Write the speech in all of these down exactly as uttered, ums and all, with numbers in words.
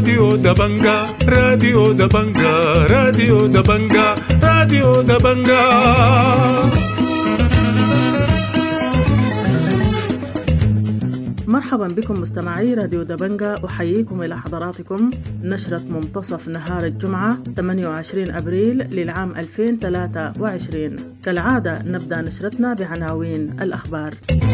راديو دبنجا راديو دبنجا راديو دبنجا راديو دبنجا. مرحبا بكم مستمعي راديو دبنجا، أحييكم إلى حضراتكم نشرة منتصف نهار الجمعة ثمانية وعشرين أبريل للعام ألفين وثلاثة وعشرين. كالعادة نبدأ نشرتنا بعناوين الأخبار.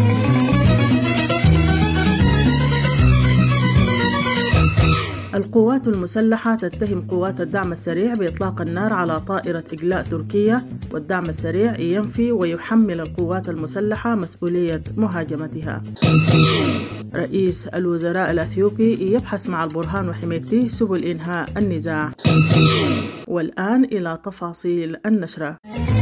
القوات المسلحة تتهم قوات الدعم السريع بإطلاق النار على طائرة إجلاء تركيا، والدعم السريع ينفي ويحمل القوات المسلحة مسؤولية مهاجمتها. رئيس الوزراء الأثيوبي يبحث مع البرهان وحميدتي سبل إنهاء النزاع. والآن إلى تفاصيل النشرة.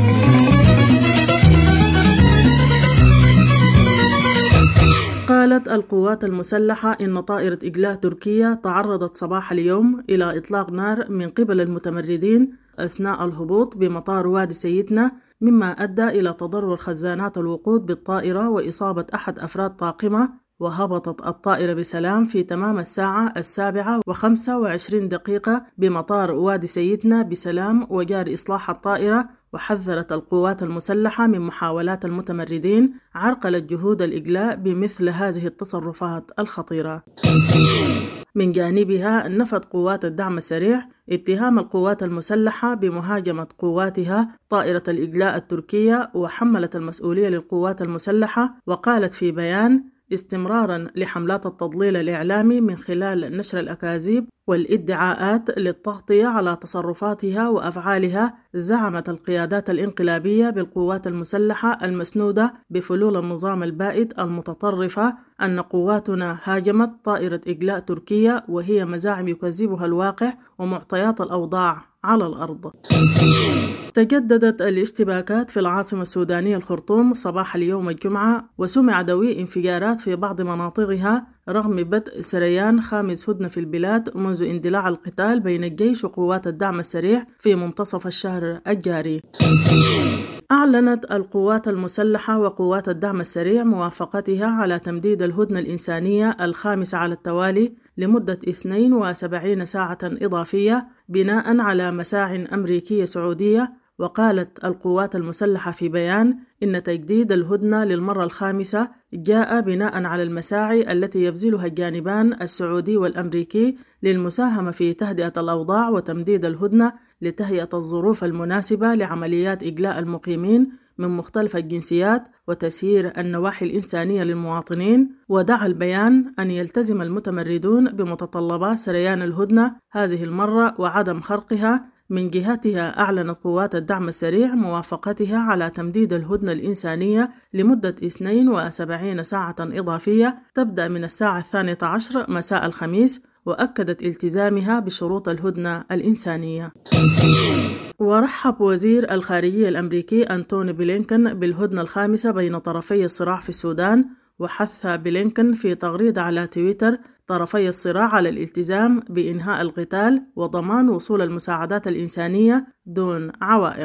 قالت القوات المسلحة إن طائرة إجلاء تركيا تعرضت صباح اليوم إلى إطلاق نار من قبل المتمردين أثناء الهبوط بمطار وادي سيتنا، مما أدى إلى تضرر خزانات الوقود بالطائرة وإصابة أحد أفراد طاقمة. وهبطت الطائرة بسلام في تمام الساعة السابعة وخمسة وعشرين دقيقة بمطار وادي سيتنا بسلام وجاري إصلاح الطائرة. وحذرت القوات المسلحة من محاولات المتمردين عرقلة جهود الإجلاء بمثل هذه التصرفات الخطيرة. من جانبها نفت قوات الدعم السريع اتهام القوات المسلحة بمهاجمة قواتها طائرة الإجلاء التركية، وحملت المسؤولية للقوات المسلحة، وقالت في بيان: استمراراً لحملات التضليل الإعلامي من خلال نشر الأكاذيب والادعاءات للتغطية على تصرفاتها وأفعالها، زعمت القيادات الانقلابية بالقوات المسلحة المسنودة بفلول النظام البائد المتطرفة أن قواتنا هاجمت طائرة إجلاء تركيا، وهي مزاعم يكذبها الواقع ومعطيات الأوضاع على الأرض. تجددت الاشتباكات في العاصمة السودانية الخرطوم صباح اليوم الجمعة، وسمع دوي انفجارات في بعض مناطقها رغم بدء سريان خامس هدنة في البلاد منذ اندلاع القتال بين الجيش وقوات الدعم السريع في منتصف الشهر الجاري. أعلنت القوات المسلحة وقوات الدعم السريع موافقتها على تمديد الهدنة الإنسانية الخامسة على التوالي لمدة اثنتين وسبعين ساعة إضافية بناء على مساع أمريكية سعودية. وقالت القوات المسلحة في بيان إن تجديد الهدنة للمرة الخامسة جاء بناء على المساعي التي يبذلها الجانبان السعودي والأمريكي للمساهمة في تهدئة الأوضاع وتمديد الهدنة لتهيئة الظروف المناسبة لعمليات إجلاء المقيمين من مختلف الجنسيات وتسيير النواحي الإنسانية للمواطنين. ودعا البيان أن يلتزم المتمردون بمتطلبات سريان الهدنة هذه المرة وعدم خرقها. من جهتها أعلنت قوات الدعم السريع موافقتها على تمديد الهدنة الإنسانية لمدة اثنتين وسبعين ساعة إضافية تبدأ من الساعة الثانية عشر مساء الخميس، وأكدت التزامها بشروط الهدنة الإنسانية. ورحب وزير الخارجية الأمريكي أنتوني بلينكن بالهدنة الخامسة بين طرفي الصراع في السودان، وحث بلينكن في تغريدة على تويتر طرفي الصراع على الالتزام بإنهاء القتال وضمان وصول المساعدات الإنسانية دون عوائق.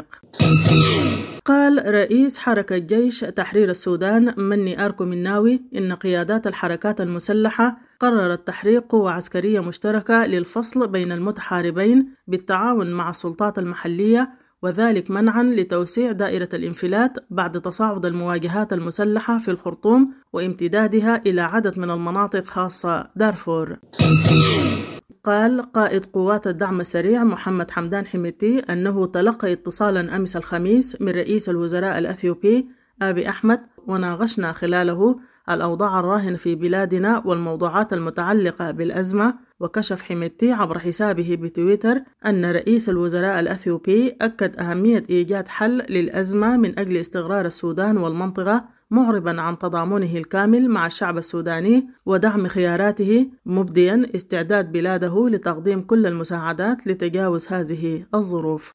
قال رئيس حركة جيش تحرير السودان مني أركو مناوي إن قيادات الحركات المسلحة قررت تحريك قوة عسكرية مشتركة للفصل بين المتحاربين بالتعاون مع السلطات المحلية، وذلك منعاً لتوسيع دائرة الانفلات بعد تصاعد المواجهات المسلحة في الخرطوم وامتدادها إلى عدد من المناطق خاصة دارفور. قال قائد قوات الدعم السريع محمد حمدان حميدتي أنه تلقى اتصالاً أمس الخميس من رئيس الوزراء الأثيوبي أبي أحمد، وناقشنا خلاله الأوضاع الراهنة في بلادنا والموضوعات المتعلقة بالأزمة. وكشف حميدتي عبر حسابه بتويتر أن رئيس الوزراء الأثيوبي أكد أهمية إيجاد حل للأزمة من أجل استقرار السودان والمنطقة، معربا عن تضامنه الكامل مع الشعب السوداني ودعم خياراته، مبديا استعداد بلاده لتقديم كل المساعدات لتجاوز هذه الظروف.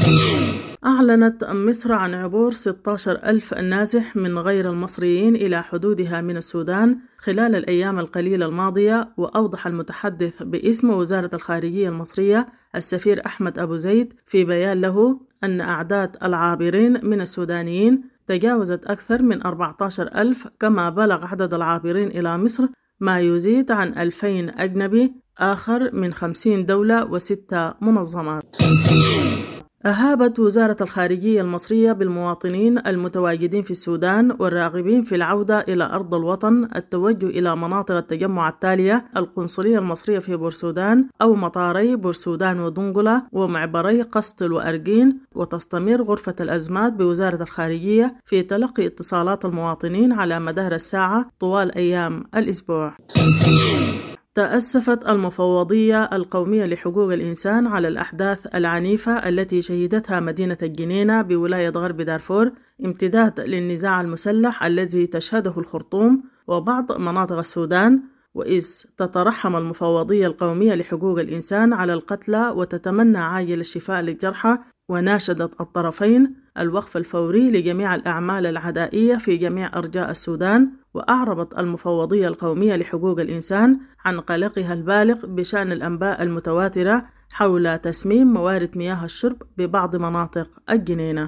أعلنت مصر عن عبور ستة عشر ألف نازح من غير المصريين إلى حدودها من السودان خلال الأيام القليلة الماضية. وأوضح المتحدث باسم وزارة الخارجية المصرية السفير أحمد أبو زيد في بيان له أن أعداد العابرين من السودانيين تجاوزت أكثر من أربعة عشر ألف، كما بلغ عدد العابرين إلى مصر ما يزيد عن ألفين أجنبي آخر من خمسين دولة وستة منظمات. أهابت وزارة الخارجية المصرية بالمواطنين المتواجدين في السودان والراغبين في العودة إلى أرض الوطن التوجه إلى مناطق التجمع التالية: القنصلية المصرية في بورسودان أو مطاري بورسودان ودنقلة ومعبري قسطل وأرجين. وتستمر غرفة الأزمات بوزارة الخارجية في تلقي اتصالات المواطنين على مدار الساعة طوال أيام الأسبوع. تأسفت المفوضية القومية لحقوق الإنسان على الأحداث العنيفة التي شهدتها مدينة الجنينة بولاية غرب دارفور امتداد للنزاع المسلح الذي تشهده الخرطوم وبعض مناطق السودان، وإذ تترحم المفوضية القومية لحقوق الإنسان على القتلى وتتمنى عاجل الشفاء للجرحى، وناشدت الطرفين الوقف الفوري لجميع الأعمال العدائية في جميع أرجاء السودان. وأعربت المفوضية القومية لحقوق الإنسان عن قلقها البالغ بشأن الأنباء المتواترة حول تسميم موارد مياه الشرب ببعض مناطق الجنينة.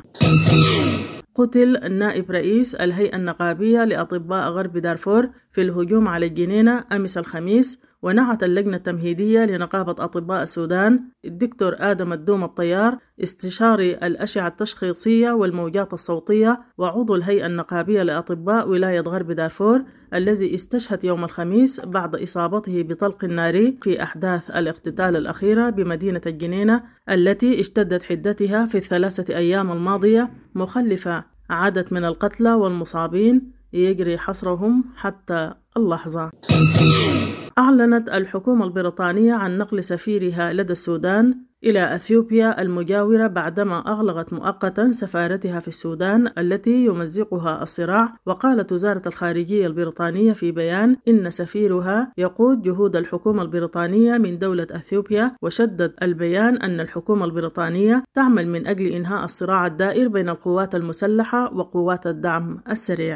قتل نائب رئيس الهيئة النقابية لأطباء غرب دارفور في الهجوم على الجنينة أمس الخميس. ونعت اللجنة التمهيدية لنقابة أطباء السودان الدكتور آدم الدوم الطيار استشاري الأشعة التشخيصية والموجات الصوتية وعضو الهيئة النقابية لأطباء ولاية غرب دارفور الذي استشهد يوم الخميس بعد إصابته بطلق ناري في أحداث الاقتتال الأخيرة بمدينة الجنينة التي اشتدت حدتها في الثلاثة أيام الماضية، مخلفة عدد من القتلى والمصابين يجري حصرهم حتى اللحظة. أعلنت الحكومة البريطانية عن نقل سفيرها لدى السودان إلى أثيوبيا المجاورة بعدما أغلقت مؤقتا سفارتها في السودان التي يمزقها الصراع. وقالت وزارة الخارجية البريطانية في بيان إن سفيرها يقود جهود الحكومة البريطانية من دولة أثيوبيا. وشدد البيان أن الحكومة البريطانية تعمل من أجل إنهاء الصراع الدائر بين القوات المسلحة وقوات الدعم السريع.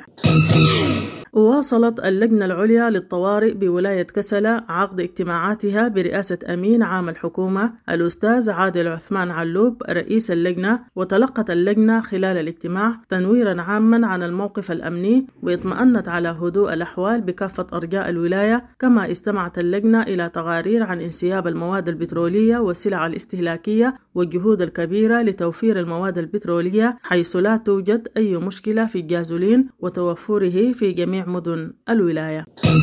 وواصلت اللجنة العليا للطوارئ بولاية كسلة عقد اجتماعاتها برئاسة أمين عام الحكومة الأستاذ عادل عثمان علوب رئيس اللجنة. وتلقت اللجنة خلال الاجتماع تنويرا عاما عن الموقف الأمني، واطمأنت على هدوء الأحوال بكافة أرجاء الولاية. كما استمعت اللجنة إلى تقارير عن انسياب المواد البترولية والسلع الاستهلاكية والجهود الكبيرة لتوفير المواد البترولية حيث لا توجد أي مشكلة في الجازولين وتوفره في جميع مدن الولاية.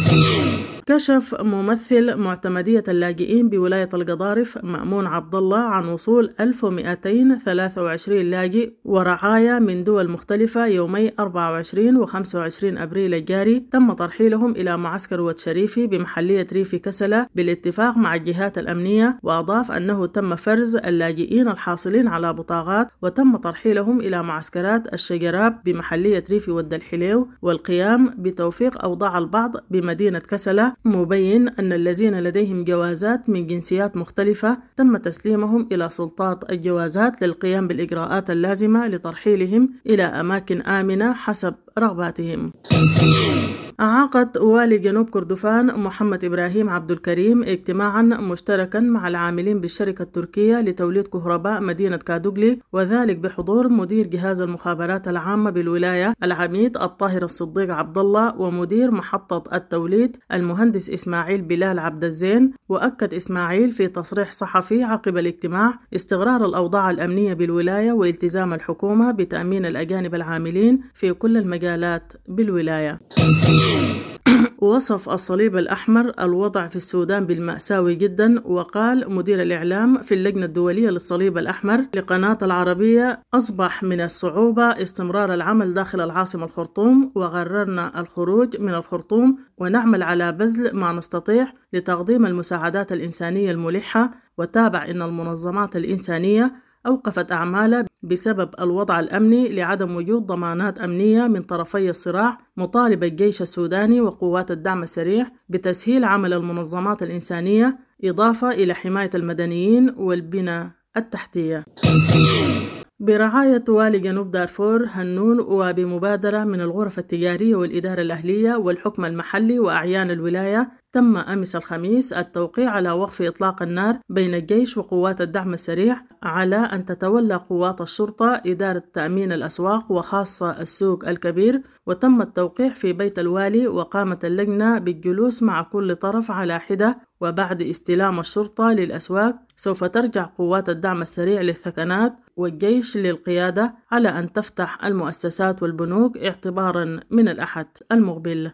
كشف ممثل معتمدية اللاجئين بولاية القضارف مأمون عبد الله عن وصول ألف ومئتين وثلاثة وعشرين لاجئ ورعايا من دول مختلفة يومي أربعة وعشرين وخمسة وعشرين أبريل الجاري. تم ترحيلهم إلى معسكر واد شريفي بمحلية ريف كسلة بالاتفاق مع الجهات الأمنية. وأضاف أنه تم فرز اللاجئين الحاصلين على بطاقات وتم ترحيلهم إلى معسكرات الشجراب بمحلية ريف ود الحليو والقيام بتوفيق أوضاع البعض بمدينة كسلة، مبين أن الذين لديهم جوازات من جنسيات مختلفة تم تسليمهم إلى سلطات الجوازات للقيام بالإجراءات اللازمة لترحيلهم إلى أماكن آمنة حسب رغباتهم. عقد والي جنوب كردفان محمد إبراهيم عبد الكريم اجتماعا مشتركا مع العاملين بالشركة التركية لتوليد كهرباء مدينة كادوغلي، وذلك بحضور مدير جهاز المخابرات العامة بالولاية العميد الطاهر الصديق عبد الله ومدير محطة التوليد المهندس إسماعيل بلال عبد الزين. وأكد إسماعيل في تصريح صحفي عقب الاجتماع استقرار الأوضاع الأمنية بالولاية والتزام الحكومة بتأمين الأجانب العاملين في كل المجالات بالولاية. وصف الصليب الأحمر الوضع في السودان بالمأساوي جدا. وقال مدير الإعلام في اللجنة الدولية للصليب الأحمر لقناة العربية: أصبح من الصعوبة استمرار العمل داخل العاصمة الخرطوم، وقررنا الخروج من الخرطوم ونعمل على بذل ما نستطيع لتقديم المساعدات الإنسانية الملحة. وتابع أن المنظمات الإنسانية أوقفت أعمالها بسبب الوضع الأمني لعدم وجود ضمانات أمنية من طرفي الصراع، مطالب الجيش السوداني وقوات الدعم السريع بتسهيل عمل المنظمات الإنسانية إضافة إلى حماية المدنيين والبنى التحتية. برعاية والي جنوب دارفور هنون وبمبادرة من الغرف التجارية والإدارة الأهلية والحكم المحلي وأعيان الولاية، تم أمس الخميس التوقيع على وقف إطلاق النار بين الجيش وقوات الدعم السريع على أن تتولى قوات الشرطة إدارة تأمين الأسواق وخاصة السوق الكبير. وتم التوقيع في بيت الوالي، وقامت اللجنة بالجلوس مع كل طرف على حدة. وبعد استلام الشرطة للأسواق سوف ترجع قوات الدعم السريع للثكنات والجيش للقيادة على أن تفتح المؤسسات والبنوك اعتبارا من الأحد المقبل.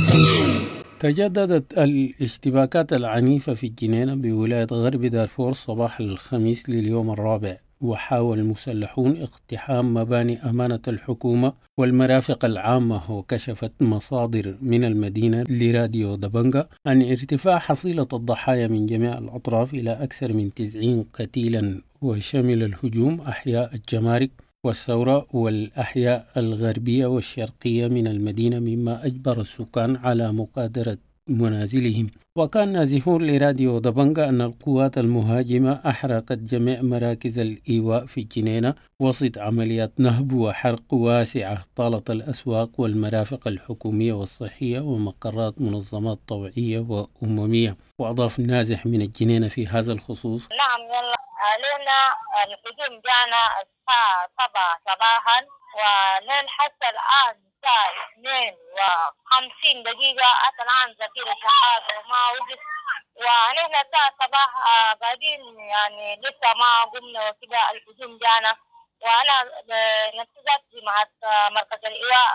تجددت الاشتباكات العنيفة في الجنينة بولاية غرب دارفور صباح الخميس لليوم الرابع، وحاول المسلحون اقتحام مباني أمانة الحكومة والمرافق العامة. وكشفت مصادر من المدينة لراديو دبنجا عن ارتفاع حصيلة الضحايا من جميع الأطراف إلى أكثر من تسعين قتيلا، وشمل الهجوم أحياء الجمارك والثورة والأحياء الغربية والشرقية من المدينة، مما أجبر السكان على مغادرة منازلهم. وكان نازحون لراديو دبنجا أن القوات المهاجمة أحرقت جميع مراكز الإيواء في الجنينة وسط عمليات نهب وحرق واسعة طالت الأسواق والمرافق الحكومية والصحية ومقرات منظمات طوعية وأممية. وأضاف النازح من الجنينة في هذا الخصوص: نعم يلا علينا الهجوم جانا الساعة سبعة صباحا، ولين حتى الآن الساعة اثنين وخمسين دقيقة حتى الآن زفير الشحات وما وجد، ونحن الساعة صباح قاعدين يعني لسه ما قمنا وكذا الهجوم جانا، وأنا نفذت مع مركز الإيواء.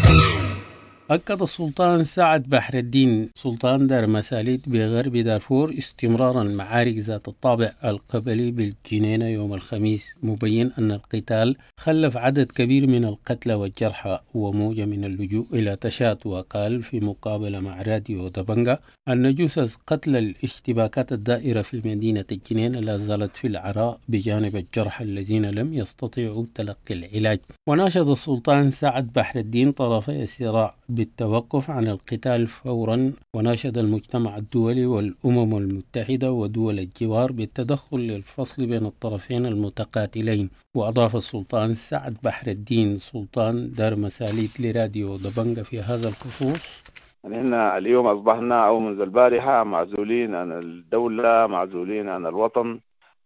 أكد السلطان سعد بحر الدين سلطان دار مساليت بغرب دارفور استمرار المعارك ذات الطابع القبلي بالجنينة يوم الخميس، مبين أن القتال خلف عدد كبير من القتلى والجرحى وموجة من اللجوء إلى تشات. وقال في مقابلة مع راديو دبنجا أن جثث قتل الاشتباكات الدائرة في مدينة الجنينة لا زالت في العراء بجانب الجرحى الذين لم يستطيعوا تلقي العلاج. وناشد السلطان سعد بحر الدين طرفي الصراع بالتوقف عن القتال فورا، وناشد المجتمع الدولي والأمم المتحدة ودول الجوار بالتدخل للفصل بين الطرفين المتقاتلين. وأضاف السلطان سعد بحر الدين سلطان دار مساليت لراديو دبنجا في هذا الخصوص: نحن اليوم أصبحنا أو منذ البارحة معزولين عن الدولة، معزولين عن الوطن،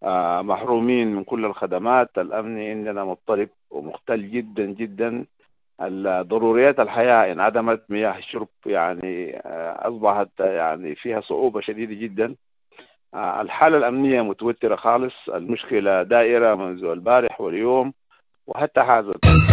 محرومين من كل الخدمات. الأمن عندنا مضطرب ومختل جدا جدا. ضروريات الحياة انعدمت، مياه الشرب يعني أصبحت يعني فيها صعوبة شديدة جدا. الحالة الأمنية متوترة خالص، المشكلة دائرة منذ البارح واليوم وحتى هذا.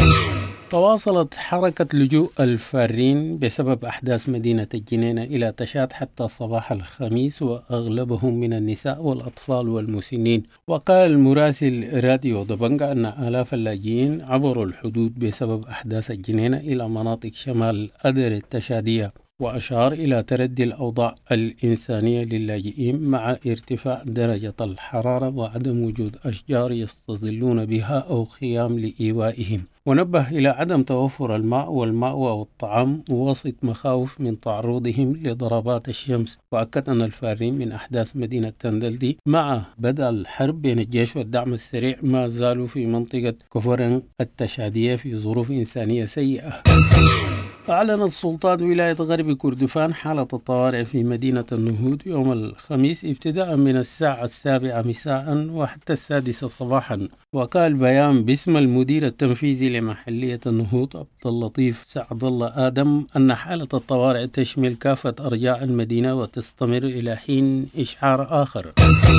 تواصلت حركة لجوء الفارين بسبب أحداث مدينة الجنينة إلى تشات حتى صباح الخميس، وأغلبهم من النساء والأطفال والمسنين. وقال المراسل راديو دبنجا أن آلاف اللاجئين عبروا الحدود بسبب أحداث الجنينة إلى مناطق شمال أدر التشادية، وأشار إلى تردي الأوضاع الإنسانية للاجئين مع ارتفاع درجة الحرارة وعدم وجود أشجار يستظلون بها أو خيام لإيوائهم. ونبه إلى عدم توفر الماء والمأوى والطعام وسط مخاوف من تعرضهم لضربات الشمس. وأكد أن الفارين من أحداث مدينة تندلدي مع بدء الحرب بين الجيش والدعم السريع ما زالوا في منطقة كفرن التشادية في ظروف إنسانية سيئة. أعلن السلطات ولاية غرب كردفان حالة الطوارئ في مدينة النهود يوم الخميس ابتداء من الساعة السابعة مساء وحتى السادسة صباحا. وقال بيان باسم المدير التنفيذي لمحلية النهود عبد اللطيف سعد الله آدم أن حالة الطوارئ تشمل كافة أرجاء المدينة وتستمر إلى حين إشعار آخر.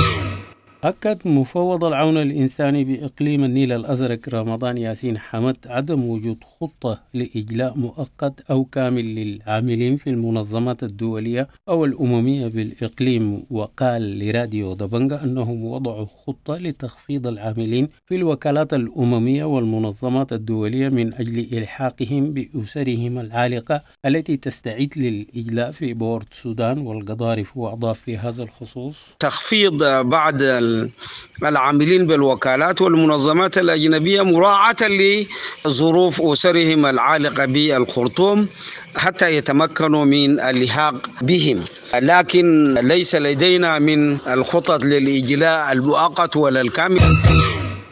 أكد مفوض العون الإنساني بإقليم النيل الأزرق رمضان ياسين حمد عدم وجود خطة لإجلاء مؤقت أو كامل للعاملين في المنظمات الدولية أو الأممية بالإقليم. وقال لراديو دبنجا أنهم وضعوا خطة لتخفيض العاملين في الوكالات الأممية والمنظمات الدولية من أجل إلحاقهم بأسرهم العالقة التي تستعد للإجلاء في بورت السودان والقضارف. وأضاف في هذا الخصوص: تخفيض بعض العاملين بالوكالات والمنظمات الأجنبية مراعاة لظروف أسرهم العالقة بالخرطوم حتى يتمكنوا من اللحاق بهم، لكن ليس لدينا من الخطط للإجلاء المؤقت ولا الكامل.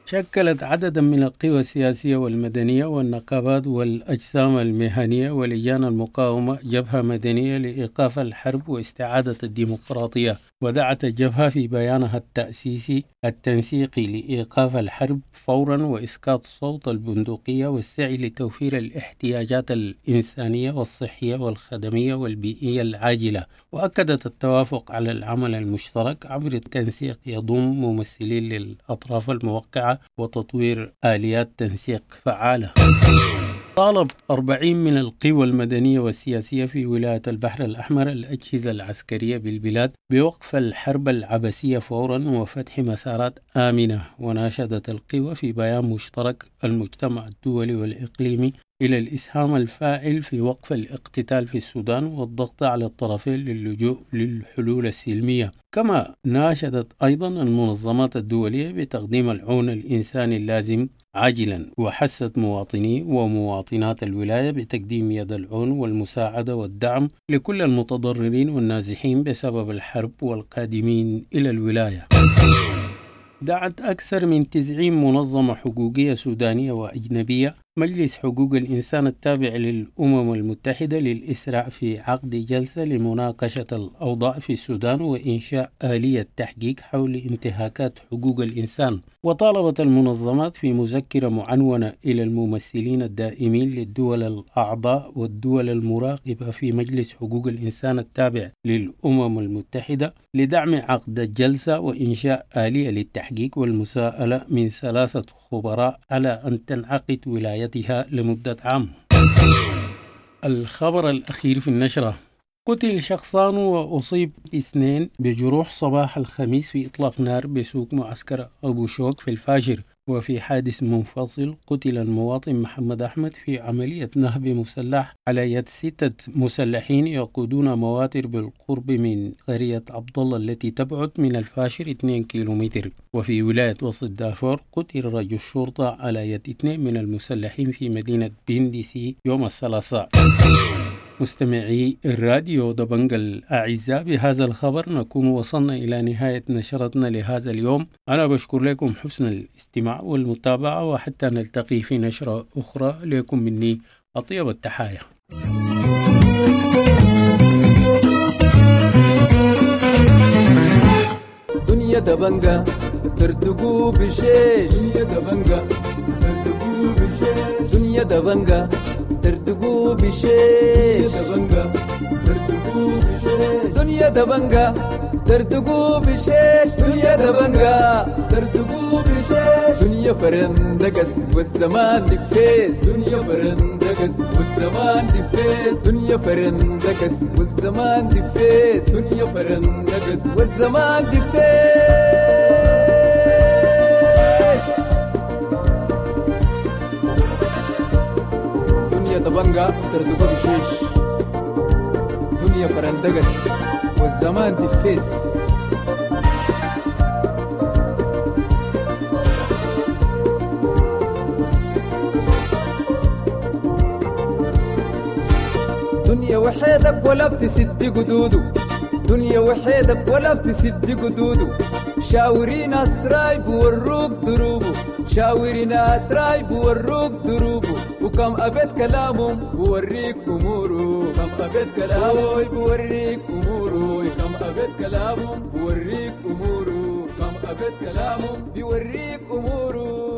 شكلت عددا من القوى السياسية والمدنية والنقابات والأجسام المهنية ولجان المقاومة جبهة مدنية لإيقاف الحرب واستعادة الديمقراطية، ودعت الجبهة في بيانها التأسيسي التنسيقي لإيقاف الحرب فورا وإسقاط صوت البندقية والسعي لتوفير الاحتياجات الإنسانية والصحية والخدمية والبيئية العاجلة، وأكدت التوافق على العمل المشترك عبر التنسيق يضم ممثلين للأطراف الموقعة وتطوير آليات تنسيق فعالة. طالب أربعين من القوى المدنية والسياسية في ولاية البحر الأحمر الأجهزة العسكرية بالبلاد بوقف الحرب العبثية فورا وفتح مسارات آمنة، وناشدت القوى في بيان مشترك المجتمع الدولي والإقليمي إلى الإسهام الفاعل في وقف الاقتتال في السودان والضغط على الطرفين للجوء للحلول السلمية. كما ناشدت أيضا المنظمات الدولية بتقديم العون الإنساني اللازم عاجلا، وحثت مواطني ومواطنات الولاية بتقديم يد العون والمساعدة والدعم لكل المتضررين والنازحين بسبب الحرب والقادمين إلى الولاية. دعت أكثر من تسعين منظمة حقوقية سودانية وأجنبية مجلس حقوق الإنسان التابع للأمم المتحدة للإسراع في عقد جلسة لمناقشة الأوضاع في السودان وإنشاء آلية تحقيق حول انتهاكات حقوق الإنسان. وطالبت المنظمات في مذكرة معنونة إلى الممثلين الدائمين للدول الأعضاء والدول المراقبة في مجلس حقوق الإنسان التابع للأمم المتحدة لدعم عقد الجلسة وإنشاء آلية للتحقيق والمساءلة من ثلاثة خبراء على أن تنعقد ولايتها لمدة عام. الخبر الأخير في النشرة: قتل شخصان وأصيب اثنين بجروح صباح الخميس في إطلاق نار بسوق معسكر أبو شوك في الفاشر. وفي حادث منفصل قتل المواطن محمد أحمد في عملية نهب مسلح على يد ستة مسلحين يقودون مواتر بالقرب من قرية عبد الله التي تبعد من الفاشر اثنين كيلومتر. وفي ولاية وسط دارفور قتل رجل الشرطة على يد اثنين من المسلحين في مدينة بندسي يوم الثلاثاء. مستمعي الراديو دبنج الأعزاء، بهذا الخبر نكون وصلنا إلى نهاية نشرتنا لهذا اليوم. أنا بشكر لكم حسن الاستماع والمتابعة، وحتى نلتقي في نشرة أخرى لكم مني أطيب التحايا. دنيا دبنجا ترتقو بشيش، دنيا دبنجا ترتقو بشيش، دنيا دبنجا ترتقو بشيش، دبنجا ترتقو بشيش، دنيا دبنجا ترتقو بشيش، دنيا دبنجا ترتقو بشيش، دنيا فرندقس والزمان دفيس، دنيا فرندقس والزمان دفيس، دنيا فرندقس والزمان دفيس، دنيا فرندقس والزمان دفيس. دبنجا تردقو بشيش، دنيا فرندقس والزمان دفيس. دنيا وحيدك ولا بتسد قدودو، دنيا وحيدك ولا بتسد قدودو، شاورين أسراي بوروك دروبو، شاورين أسراي بوروك دروبو، وكم أبد كلامهم بوريك أمورو، كم أبد كلامهم بوريك أمورو، كم أبد كلامهم بوريك أمورو، كم أبد كلامهم بوريك أمورو.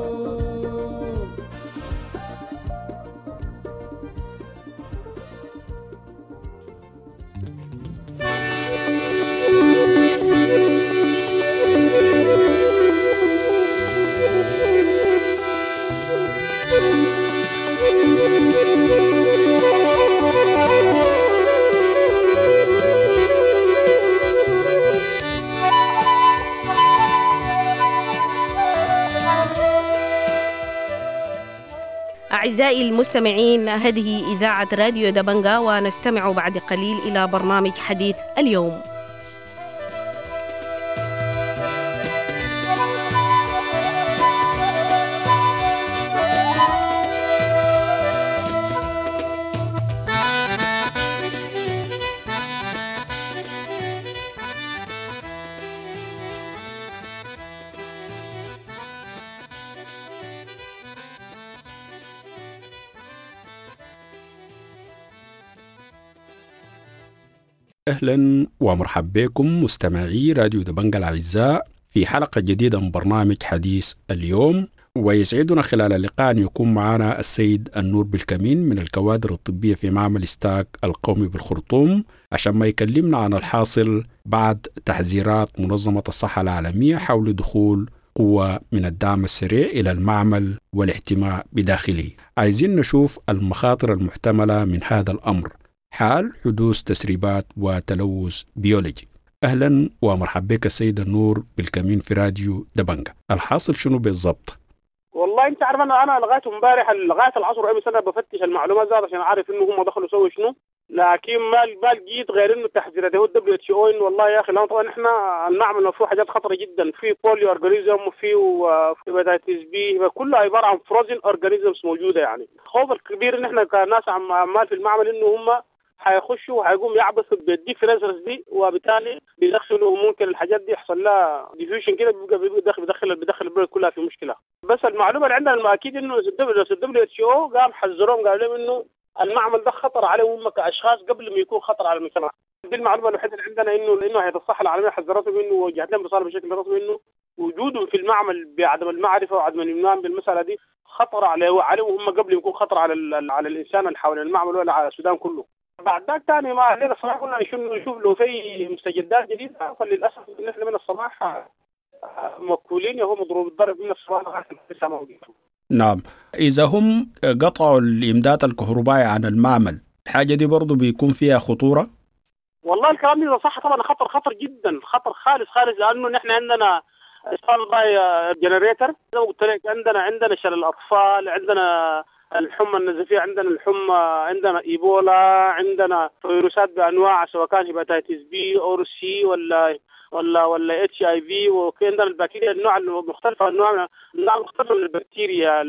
أعزائي المستمعين، هذه إذاعة راديو دبنجا، ونستمع بعد قليل إلى برنامج حديث اليوم. أهلا ومرحب بكم مستمعي راديو دبنجة الأعزاء في حلقة جديدة من برنامج حديث اليوم. ويسعدنا خلال اللقاء أن يكون معنا السيد النور بالكمين من الكوادر الطبية في معمل ستاك القومي بالخرطوم عشان ما يكلمنا عن الحاصل بعد تحذيرات منظمة الصحة العالمية حول دخول قوة من الدعم السريع إلى المعمل والاحتماء بداخله. عايزين نشوف المخاطر المحتملة من هذا الأمر حال حدوث تسريبات وتلوث بيولوجي. أهلا ومرحبا بك السيد النور بالكمين في راديو دبنجة. الحاصل شنو بالضبط؟ والله انت عارف انا انا لغايه امبارح لغايه العصر اي سنه بفتش المعلومات زاد عشان اعرف انه هم دخلوا سووا شنو، لكن ما ما لقيت غير انه تحذيرات هو الدبليو اتش او انه والله يا اخي لان طبعا احنا المعمل فيه حاجات خطره جدا، في بولي اورجانيزم وفي هيباتيتس بي، كلها عباره عن فروزن اورجانيزمز موجوده. يعني الخوف الكبير ان احنا كناس عمال في المعمل انه هم حيخشوا وحيقوم يعبثوا بالديفرنسز دي، وبالتالي بيدخلوا ممكن الحاجات دي يحصل لها ديفيوجن كده، بيبقى بيدخل بيدخل بيدخل البلد كلها في مشكله. بس المعلومه اللي عندنا اكيد انه الدبليو اتش او قام حذرهم قال لهم انه المعمل ده خطر عليهم هم كاشخاص قبل ما يكون خطر على المجتمع. دي المعلومه الوحيده اللي عندنا، انه انه هيئه الصحه العالميه حذرتهم انه وجهت لهم رساله بشكل رسمي انه وجودهم في المعمل بعدم المعرفه وعدم الايمان بالمساله دي خطر عليه عليهم هم قبل يكون خطر على على الانسان اللي حول المعمل ولا على السودان كله. بعد ذاك ثاني ما علينا الصباح قلنا نشوف له في مستجدات جديده، فللاسف نحن من الصباح مكولين وهو مضروب الضرب من الصباح لغايه الساعه موجوده. نعم، إذا هم قطعوا الإمداد الكهربائي عن المعمل الحاجة دي برضو بيكون فيها خطورة؟ والله الكلام ده صح طبعا، خطر خطر جدا، خطر خالص خالص، لأنه نحن عندنا جنريتر زي ما قلت لك، عندنا عندنا شلل الأطفال، عندنا الحمى النزفية، عندنا الحمى، عندنا إيبولا، عندنا فيروسات بأنواع سواء كان هيباتيتس بي أو سي ولا ولا ولا اتش اي في، وعندنا البكتيريا النوع المختلفه، النوع النوع المختلف من البكتيريا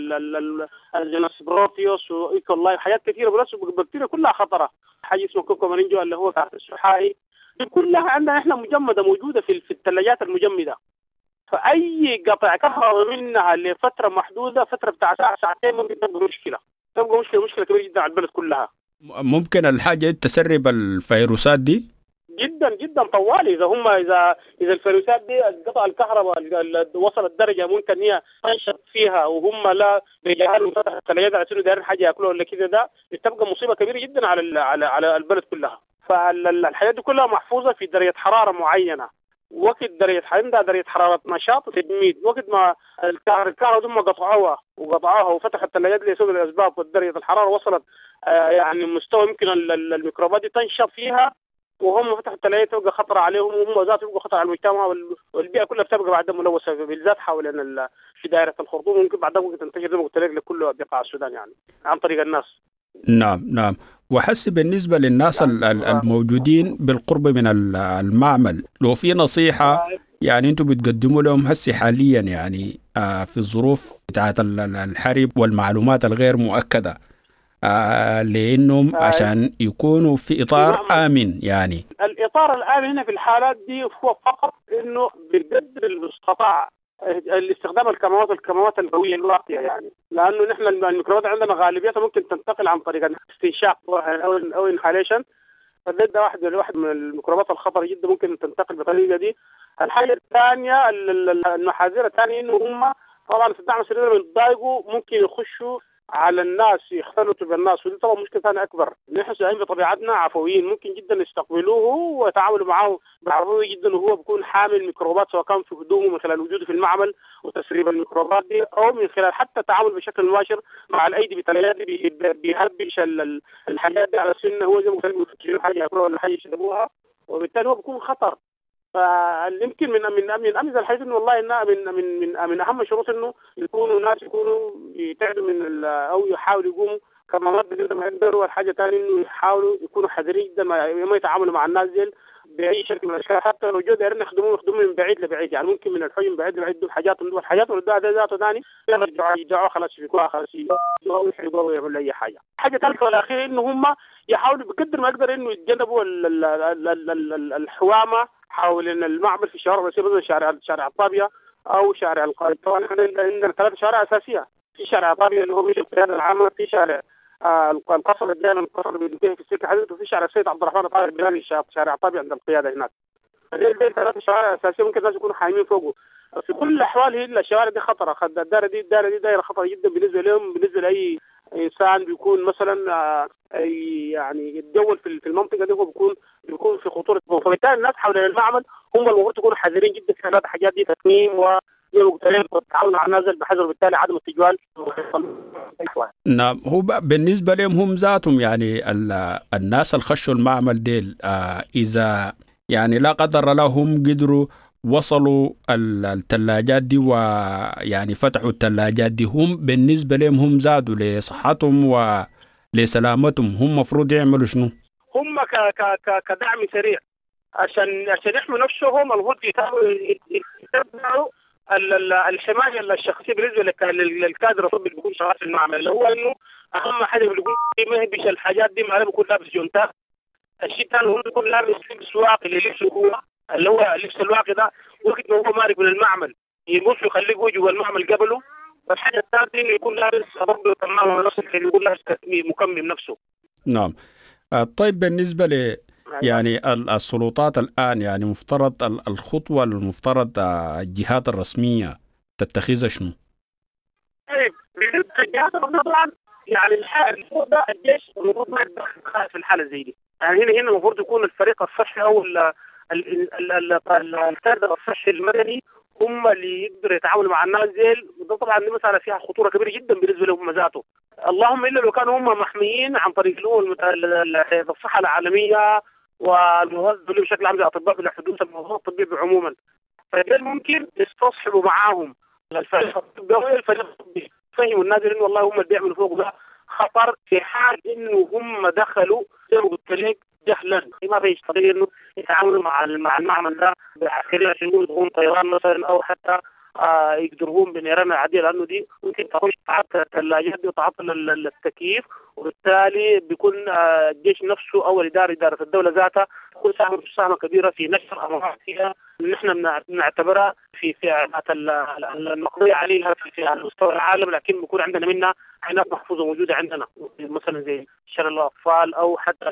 الجنس بروتيوس وايكولاي، حاجات كثيره، بس البكتيريا كلها خطره. حاجه اسمه كوكومارينجو اللي هو تحت السحائي، كلها عندنا احنا مجمده موجوده في في الثلاجات المجمده. فاي قطع كهرباء منها لفتره محدوده، فتره بتاع ساعه ساعتين، ممكن تبقى مشكله تبقى مشكله مشكله كبيره جدا على البلد كلها. ممكن الحاجه تسرب الفيروسات دي جدا جدا طوالي. اذا هم اذا اذا الفيروسات دي قطع الكهرباء وصلت درجه ممكن هي تنشط فيها وهم لا بيجهلوا فتح الثلاجات على سنه دايرين حاجه ياكلوها ولا كده، ده بتبقى مصيبه كبيره جدا على على على البلد كلها. فالحياه دي كلها محفوظه في درجه حراره معينه، وقت درجه عندها درجه حراره نشاط وتجميد، وقت ما الكهرباء دول قطعوها وقطعوها وفتح الثلاجات لسبب الاسباب ودرجه الحراره وصلت آه يعني مستوى يمكن الميكروبات دي تنشط فيها، وهم فتحوا الثلاجات تبقى خطر عليهم، وهم ذات يبقى خطر على المجتمع، والبيئه كلها بتبقى بعدها ملوثه بالذات حوالين في دائره الخرطوم، ممكن بعدها ممكن تنتشر زي ما قلت لك لكل بقاع السودان يعني عن طريق الناس. نعم نعم. وحس بالنسبه للناس نعم. الموجودين بالقرب من المعمل، لو في نصيحه يعني انتم بتقدموا لهم هسه حاليا يعني آه في الظروف بتاعت الحرب والمعلومات الغير مؤكده، آه لأنهم آه عشان يكونوا في إطار نعم. آمن. يعني الإطار الآمن هنا في الحالات دي هو فقط إنه بقدر المستطاع الاستخدام الكمامات الكمامات الهوية الواقية، يعني لأنه نحن الميكروبات عندنا غالبيتها ممكن تنتقل عن طريق الاستنشاق أو أو انهاليشن، فده واحد واحد من الميكروبات الخطر جدا ممكن تنتقل بالطريقة دي. الحاجة الثانية المحاذير الثانية إنه هم طبعا في الدعم السريع بيتضايقوا، ممكن يخشوا على الناس يختلطوا بالناس، ودي طبعا مشكله ثانيه اكبر. نحن سودانيين بطبيعتنا عفويين، ممكن جدا يستقبلوه ويتعاملوا معه بعفويه جدا، وهو بيكون حامل ميكروبات سواء كان في هدومه من خلال وجوده في المعمل وتسريب الميكروبات دي، او من خلال حتى التعامل بشكل مباشر مع الايدي بالثلاجات دي، بيهبش الحاجات دي على سنه، هو زي ما قلت لك حاجه ياكلوها ولا حاجه يشربوها، وبالتالي هو بيكون خطر. فيمكن من من من امثله الحاجات انه والله انها من من من من اهم الشروط انه يكونوا ناس يكونوا يتعدوا من او يحاولوا يقوموا كمامات بقدر ما يقدروا. والحاجه الثانيه انه يحاولوا يكونوا حذرين جدا ما يتعاملوا مع الناس دي باي شكل من الاشكال، حتى لو جو دايرين يخدموهم يخدموهم من بعيد لبعيد، يعني ممكن من الحجم بعيد لبعيد دول حاجات دول حاجات ولا ده ذاته ثاني يرجعوا يرجعوا خلاص يفكوها خلاص يسووا يحرقوا ويعملوا اي حاجه. حاجه ثالثه والاخيره انه هم يحاولوا بقدر ما يقدر انه يتجنبوا الحوامه حول المعمل في الشوارع الرئيسيه، مثلا شارع شارع الطابيه او شارع القائد. طبعا احنا عندنا ثلاث شوارع اساسيه، في شارع الطابيه اللي هو بيجي القياده العامه، في شارع آه القصر الدائما القصر بينتهي في السكه حديث، وفي شارع السيد عبد الرحمن طاهر البلاني شارع طابي عند القياده هناك. هذول ثلاث شوارع اساسيه ممكن الناس يكونوا حايمين فوقه. في كل الاحوال هي الشوارع دي خطره، الدائره دي الدائره دي دائره خطره جدا بالنسبه لهم، بالنسبه لاي انسان بيكون مثلا يعني يتجول في المنطقه دي، هو بيكون بيكون في خطوره. فبالتالي الناس حول المعمل هم المفروض يكونوا حذرين جدا في هذه الحاجات دي، تكميم والتعاون مع النازل بحذر، بالتالي عدم التجوال. نعم، هو بالنسبه لهم هم ذاتهم يعني الناس اللي خشوا المعمل ديل آه اذا يعني لا قدر الله هم قدروا وصلوا الثلاجات دي ويعني فتحوا الثلاجات دي، هم بالنسبة لهم هم زادوا لصحتهم ولسلامتهم، هم مفروض يعملوا شنو؟ هم ك ك ك كدعم سريع عشان عشان يحموا نفسهم، المفروض يتبعوا الحماية الشخصية بالنسبة للكادر الطبي اللي بيكون شغال في المعمل، اللي هو انه اهم حاجة بيكون ما يهبش الحاجات دي، ما بيكون لابس جونتات. الشيء الثاني هو بيكون لابس لبس واقي اللي لبسه هو اللي هو لبس الواقي ده، وقت ما هو مارق من المعمل يبص يخليه وجهه المعمل قبله. والحاجه الثالثه انه يكون لابس برضه تماما نفس اللي يكون لابس مكمم نفسه. نعم. طيب بالنسبه ل يعني السلطات الان يعني مفترض الخطوه المفترض الجهات الرسميه تتخذها شنو؟ طيب الجهات طبعا يعني المفروض ده الجيش المفروض ما يتدخل في الحاله زي دي، يعني هنا هنا المفروض يكون الفريق الصحي او الكادر الصحي المدني هم اللي يقدروا يتعاملوا مع الناس ديل، وده طبعا دي مساله فيها خطوره كبيره جدا بالنسبه لهم ذاته. اللهم الا لو كانوا هم محميين عن طريق الصحه العالميه والمنظمه بشكل عام زي اطباء بلا حدود المنظمه الطبيه عموما، فدول ممكن يستصحبوا معاهم الفريق الطبي والفريق الطبي، فهموا الناس انه والله هم اللي بيعملوا فوق ده خطر، في حال انه هم دخلوا زي ما قلت لك جهلا، ما فيش طريقه انه يتعاملوا مع مع المعمل ده بعسكريه عشان يقولوا طيران مثلا، او حتى آه يقدرون بنيران العاديه، لانه دي ممكن تخش تعطل الثلاجات دي وتعطل التكييف، وبالتالي بيكون آه الجيش نفسه او الاداره اداره الدوله ذاتها تكون ساهمه ساهمه كبيره في نشر امراض فيها نحن بنعتبرها في في المقضيه عليها في, في على مستوى العالم، لكن بيكون عندنا منها عينات محفوظه موجوده عندنا مثلا زي شلل الاطفال او حتى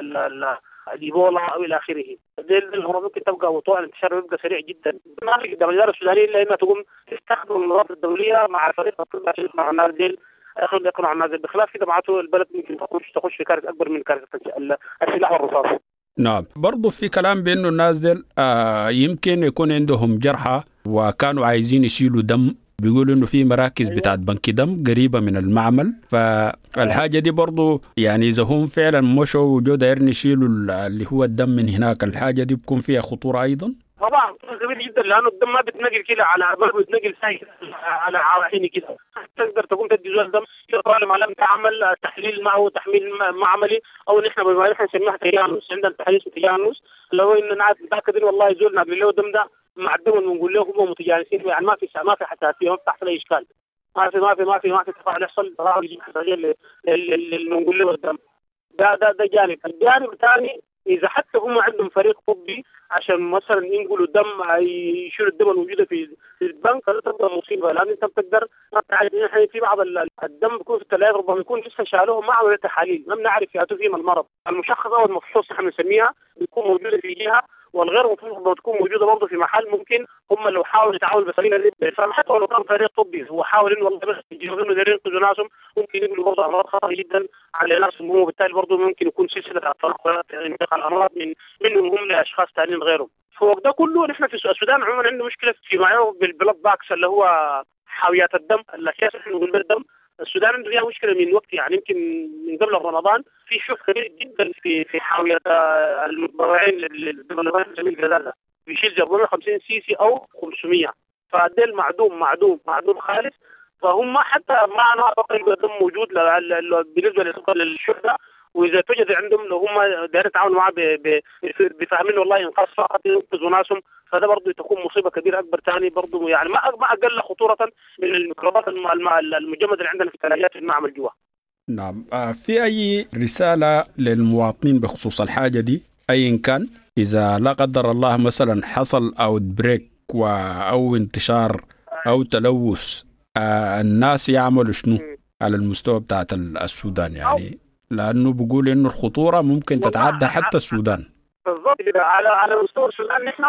الايبولا او الى اخره. دي الامراض ممكن تبقى وطوع الانتشار يبقى سريع جدا. ما في الاداره السودانيه الا انها تقوم تستخدم المنظمات الدوليه مع فريق الطب عشان يقنعوا الناس دي ياخذوا يقنعوا الناس. بخلاف كده معناته البلد ممكن تخش تخش في كارثه اكبر من كارثه السلاح والرصاص. نعم، برضو في كلام بأنه الناس دي آه يمكن يكون عندهم جرحى وكانوا عايزين يشيلوا دم، بيقولوا انه في مراكز بتاعت بنك دم قريبه من المعمل، فالحاجه دي برضو يعني اذا هم فعلا مشوا وجو دايرين يشيلوا اللي هو الدم من هناك، الحاجه دي بيكون فيها خطوره ايضا. طبعا كبير جدا، لانه الدم ما بتنقل كده على ما بتنقل ساي على عواحين كده، تقدر تقوم تدي زول دم طالما لم تعمل تحليل معه تحميل معملي، او نحن بما نحن نسميها تجانس، عندنا تحليل تجانس لو ان نعرف متاكدين والله زولنا قبل له دم ده مع الدم بنقول له هم متجانسين، يعني ما في ما في حساسيه، ما بتحصل اي اشكال، ما في ما في ما في ما في تفاعل يحصل تراوح حساسيه اللي بنقول له الدم ده ده ده جانب. الجانب الثاني إذا حتى هم عندهم فريق طبي عشان مثلا ينقلوا الدم يشيلوا الدم الموجودة في البنك، هذا تبقى مصيبة، لأن أنت بتقدر ما تعرف يعني في بعض الدم بيكون في الثلاجة ربما يكون لسه شالوه ما عملوا تحاليل، ما بنعرف يأتوا فيهم المرض. المشخص أو المفحوص احنا بنسميها بيكون موجودة في جهة، والغير مفحوص تكون موجودة برضه في محل، ممكن هم لو حاولوا يتعاونوا بطريقة دي، حتى لو كان فريق طبي هو حاول إنه والله يجيبوا إنه دارين ينقذوا ناسهم، ممكن يقولوا برضه أمراض خطر جدا على ناسهم، وبالتالي برضه ممكن يكون سلسلة أطراق انتقال الأمراض من منهم هم لأشخاص ثانيين غيرهم. فوق ده كله نحن في السودان عموما عندنا مشكلة في ما يعرف بالبلاد باكس اللي هو حاويات الدم، الأكياس اللي نقول بالدم. السودان عنده فيها مشكلة من وقت يعني يمكن من قبل رمضان في شوف كبير جدا في في حاويات المتبرعين للبلدان جميل جزالة بيشيل أربعمائة وخمسين سي سي أو خمسمائة، فديل معدوم معدوم معدوم خالص، فهم حتى ما أنا أقول دم موجود بالنسبة للشهداء، وإذا توجد عندهم لو هم دايرين يتعاونوا معه بفهمين والله ينقص فقط ينقذوا ناسهم، فده برضه تكون مصيبة كبيرة أكبر ثاني برضه، يعني ما ما أقل خطورة من الميكروبات المجمدة اللي عندنا في الثلاجات في المعمل جوا. نعم، في أي رسالة للمواطنين بخصوص الحاجة دي أيا كان، إذا لا قدر الله مثلا حصل أوت بريك أو انتشار أو تلوث، الناس يعملوا شنو على المستوى بتاعت السودان يعني؟ لأنه بيقول إنه الخطورة ممكن تتعدى حتى السودان. بالضبط كده. على على مستوى السودان نحن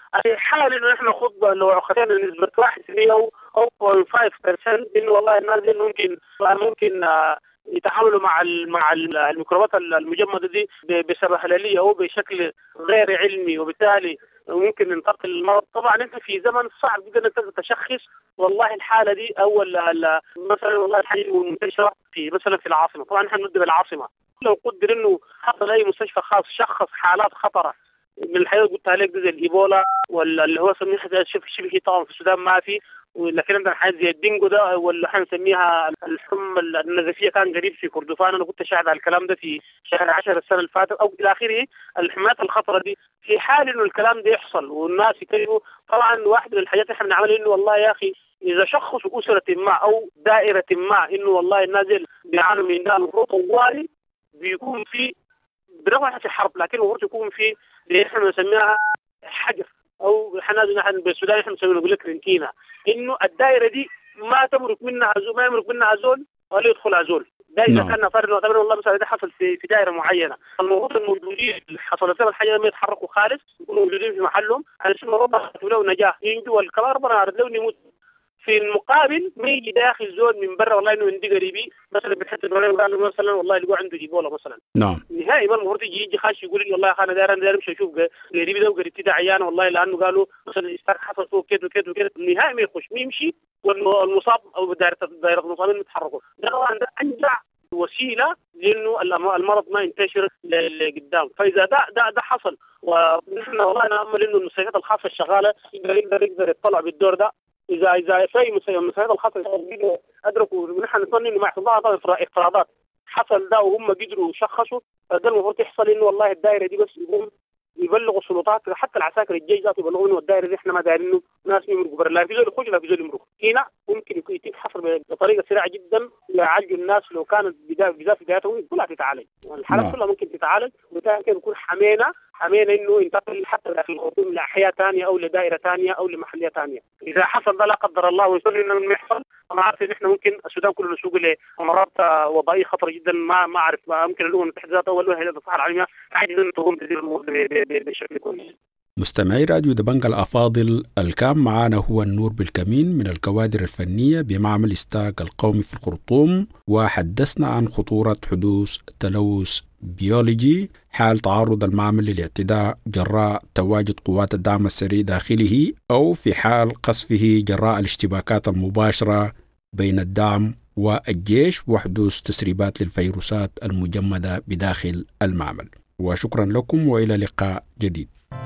الحال انه نحن خطبه لو خدنا نسبه واحد بالمية او او خمسة بالمية انه والله الناس دي ممكن ممكن يتعاملوا مع مع الميكروبات المجمده دي بسبهلليه او بشكل غير علمي، وبالتالي ممكن ننتقل المرض. طبعا انت في زمن صعب جدا انت تشخص والله الحاله دي او مثلا والله الحاله المنتشره في مثلا في العاصمه. طبعا نحن نبدا بالعاصمه، لو قدر انه حصل اي مستشفى خاص شخص حالات خطره من الحياه قلت عليك زي الايبولا ولا اللي هو سميه شبه شبه طبعا في السودان ما في، لكن عندنا حاجات زي الدينجو ده ولا حنسميها الحمى النزفيه كان قريب في كردفان. انا كنت شاهد على الكلام ده في شهر عشرة السنه اللي فاتت او الى اخره. الحمايات الخطره دي في حال انه الكلام ده يحصل والناس يكذبوا، طبعا واحد من الحاجات اللي احنا بنعملها انه والله يا اخي اذا شخصوا اسره ما او دائره ما انه والله الناس بيعانوا من ده المفروض طوالي بيكون في برغم في حرب، لكن المفروض يكون في اللي احنا بنسميها حجر او احنا نحن بالسودان احنا بنسميه نقول لك رنتينا، انه الدائره دي ما تمرق منها زول ما يمرق منها زول ولا يدخل زول. ده اذا كان فرد نعتبر والله مثلا ده حصل في في دائره معينه، المفروض الموجودين اللي حصلت لهم الحاجه ما يتحركوا خالص، يكونوا موجودين في محلهم علشان ربما له نجاح ينجوا الكبار ربنا عرض له يموت. في المقابل ما يجي داخل زول من برا والله انه عندي قريبي مثلا بتحس قال مثلا والله يلقوا عنده ايبولا مثلا. نعم. نهائي ما المفروض يجي يجي خاش يقول لي والله يا اخي انا داير انا داير امشي اشوف قريبي ده وقريبتي ده عيان والله لانه قالوا مثلا استاك حصل فوق كده وكده وكده. نهائي ما يخش ما يمشي والمصاب او دائره دائره المصابين يتحركوا. ده طبعا ده انجع وسيله لانه المرض ما ينتشر لقدام. فاذا ده ده ده حصل ونحن والله نامل انه المستشفيات الخاصه الشغاله يقدر يقدر يقدر يطلع بالدور ده. اذا اذا في المستشفيات الخاصه ادركوا ونحن نظن انه مع بعض افتراضات حصل ده وهم قدروا يشخصوا، ده المفروض يحصل انه والله الدائره دي بس يقوم يبلغوا السلطات حتى العساكر الجيش ذاته يبلغوا انه الدائره دي احنا ما دايرين ناس يمرقوا برا، لا في زول يخرج لا في زول يمرق. هنا ممكن يتم حصر بطريقه سريعه جدا يعالجوا الناس لو كانت بدايه في بدايتهم كلها تتعالج، الحالات كلها ممكن تتعالج وبالتالي يكون حمينا حمينا انه ينتقل حتى داخل الخرطوم لاحياء ثانيه او لدائره ثانيه او لمحليه ثانيه. اذا حصل ده لا قدر الله ويصير انه ما يحصل، انا عارف ان احنا ممكن السودان كله نسوق لامراض وبائيه خطره جدا ما ما اعرف ممكن الامم المتحده ذاتها اول وهي الصحه العالميه عاجزه ان تقوم تدير الامور بشكل كويس. مستمعي راديو دبنجة الأفاضل، الكام معانا هو النور بالكمين من الكوادر الفنية بمعمل استاك القومي في الخرطوم، وحدثنا عن خطورة حدوث تلوث بيولوجي حال تعرض المعمل للاعتداء جراء تواجد قوات الدعم السري داخله أو في حال قصفه جراء الاشتباكات المباشرة بين الدعم والجيش وحدوث تسريبات للفيروسات المجمدة بداخل المعمل. وشكرا لكم وإلى لقاء جديد.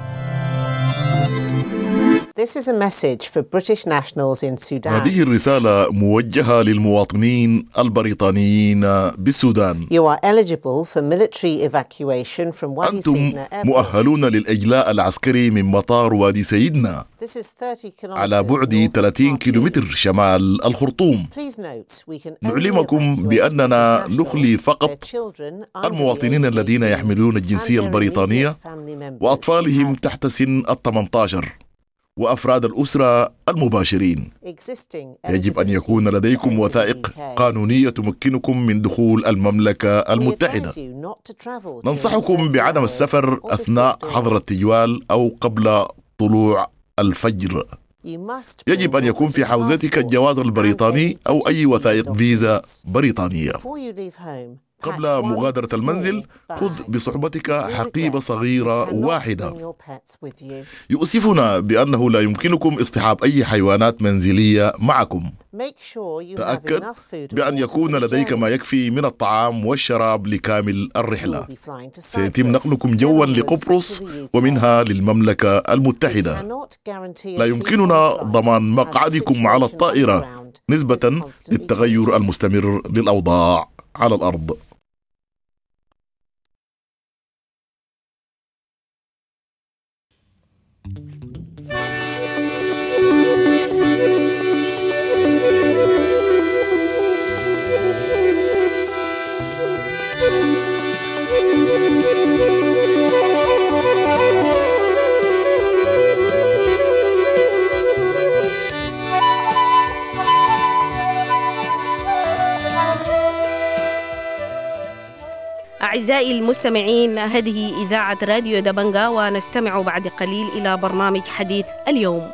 This is a message for British nationals in Sudan. هذه الرسالة موجهة للمواطنين البريطانيين بالسودان. You are eligible for military evacuation from Wadi أنتم Sidna Airport. مؤهلون للإجلاء العسكري من مطار وادي سيدنا This is thirty kilometers على بعد ثلاثين كيلومتر شمال الخرطوم. Please note, we can only نعلمكم evacuate بأننا nationals, نخلي فقط their children under المواطنين the age of الذين eighteen يحملون الجنسية and their البريطانية immediate family members وأطفالهم who have تحت سن الثمانية عشر وأفراد الأسرة المباشرين. existing يجب أن يكون eligibility لديكم to وثائق the U K. قانونية تمكنكم من دخول المملكة We المتحدة. advise you not to travel during ننصحكم بعدم curfew السفر hours or أثناء before حظر dawn. التجوال أو قبل طلوع الفجر. You must يجب bring أن your يكون في British حوزتك passport الجواز and البريطاني any أو أي British وثائق فيزا documents. بريطانية. Before you leave home, pack قبل one مغادرة المنزل small خذ bag. بصحبتك We حقيبة regret صغيرة you cannot واحدة. bring your pets with you. يؤسفنا بأنه لا يمكنكم اصطحاب أي حيوانات منزلية معكم. Make sure you have تأكد enough food and بأن water يكون for the لديك ما journey. يكفي من الطعام والشراب لكامل You will الرحلة. be flying to سيتم Cyprus, نقلكم then جوا onwards لقبرص to the U K. ومنها للمملكة We المتحدة. cannot guarantee a لا يمكننا seat on ضمان flight as the مقعدكم على situation on the الطائرة ground is نسبة constantly للتغير changing. المستمر للأوضاع على الأرض. أعزائي المستمعين، هذه إذاعة راديو دبنجا، ونستمع بعد قليل إلى برنامج حديث اليوم.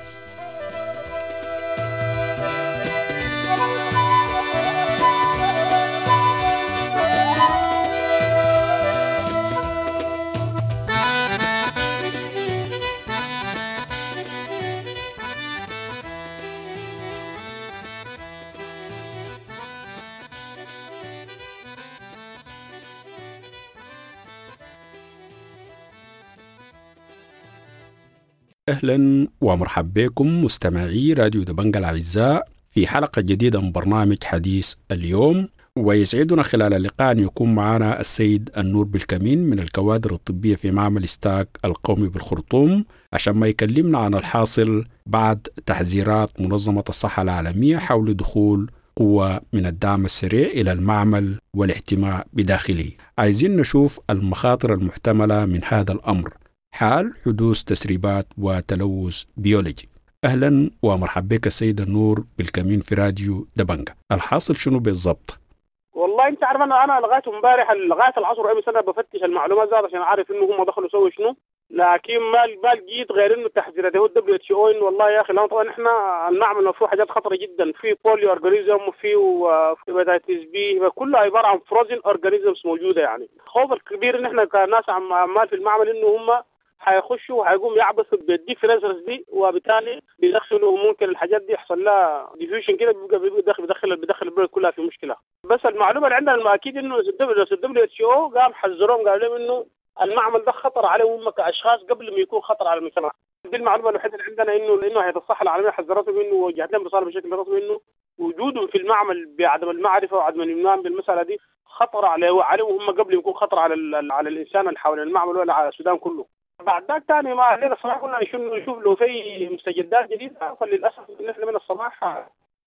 أهلا ومرحبا بكم مستمعي راديو دبنجا الأعزاء في حلقة جديدة من برنامج حديث اليوم. ويسعدنا خلال اللقاء أن يكون معنا السيد النور بالكمين من الكوادر الطبية في معمل ستاك القومي بالخرطوم عشان ما يكلمنا عن الحاصل بعد تحذيرات منظمة الصحة العالمية حول دخول قوة من الدعم السريع إلى المعمل والاحتماء بداخله. عايزين نشوف المخاطر المحتملة من هذا الأمر حال حدوث تسريبات وتلوث بيولوجي. أهلا ومرحبا بك السيد النور بالكمين في راديو دبنجا. الحاصل شنو بالضبط؟ والله انت عارف انا انا لغايه امبارح لغايه العصر اي سنه بفتش المعلومات ذات عشان اعرف انه هم دخلوا سووا شنو، لكن ما ما لقيت غير انه التحذيرات هو الدبليو اتش او. والله يا اخي لان طبعا احنا المعمل فيه حاجات خطره جدا، في بوليو اورجانيزم وفي هيباتيتس بي، كلها عباره عن فروزن اورجانيزمز موجوده. يعني خوف الكبير ان احنا كناس عمال في المعمل انه هم حيخشوا وحيقوم يعبثوا بالديفرنسرز دي، وبالتالي بيدخلوا ممكن الحاجات دي يحصل لها ديفيوجن كده، بيبقى بيدخل بيدخل بيدخل البلد كلها في مشكله. بس المعلومه اللي عندنا اكيد انه الدبليو اتش او قام حذرهم قال لهم انه المعمل ده خطر عليهم هم كاشخاص قبل ما يكون خطر على المجتمع. دي المعلومه الوحيده اللي عندنا، انه انه هيئه الصحه العالميه حذرتهم انه وجهت لهم رساله بشكل رسمي انه وجودهم في المعمل بعدم المعرفه وعدم الايمان بالمساله دي خطر عليه عليهم هم قبل يكون خطر على على الانسان اللي حول المعمل ولا على السودان كله. بعد ذاك ثاني ما علينا الصباح كنا نشوف له في مستجدات جديده، فللاسف نحن من الصباح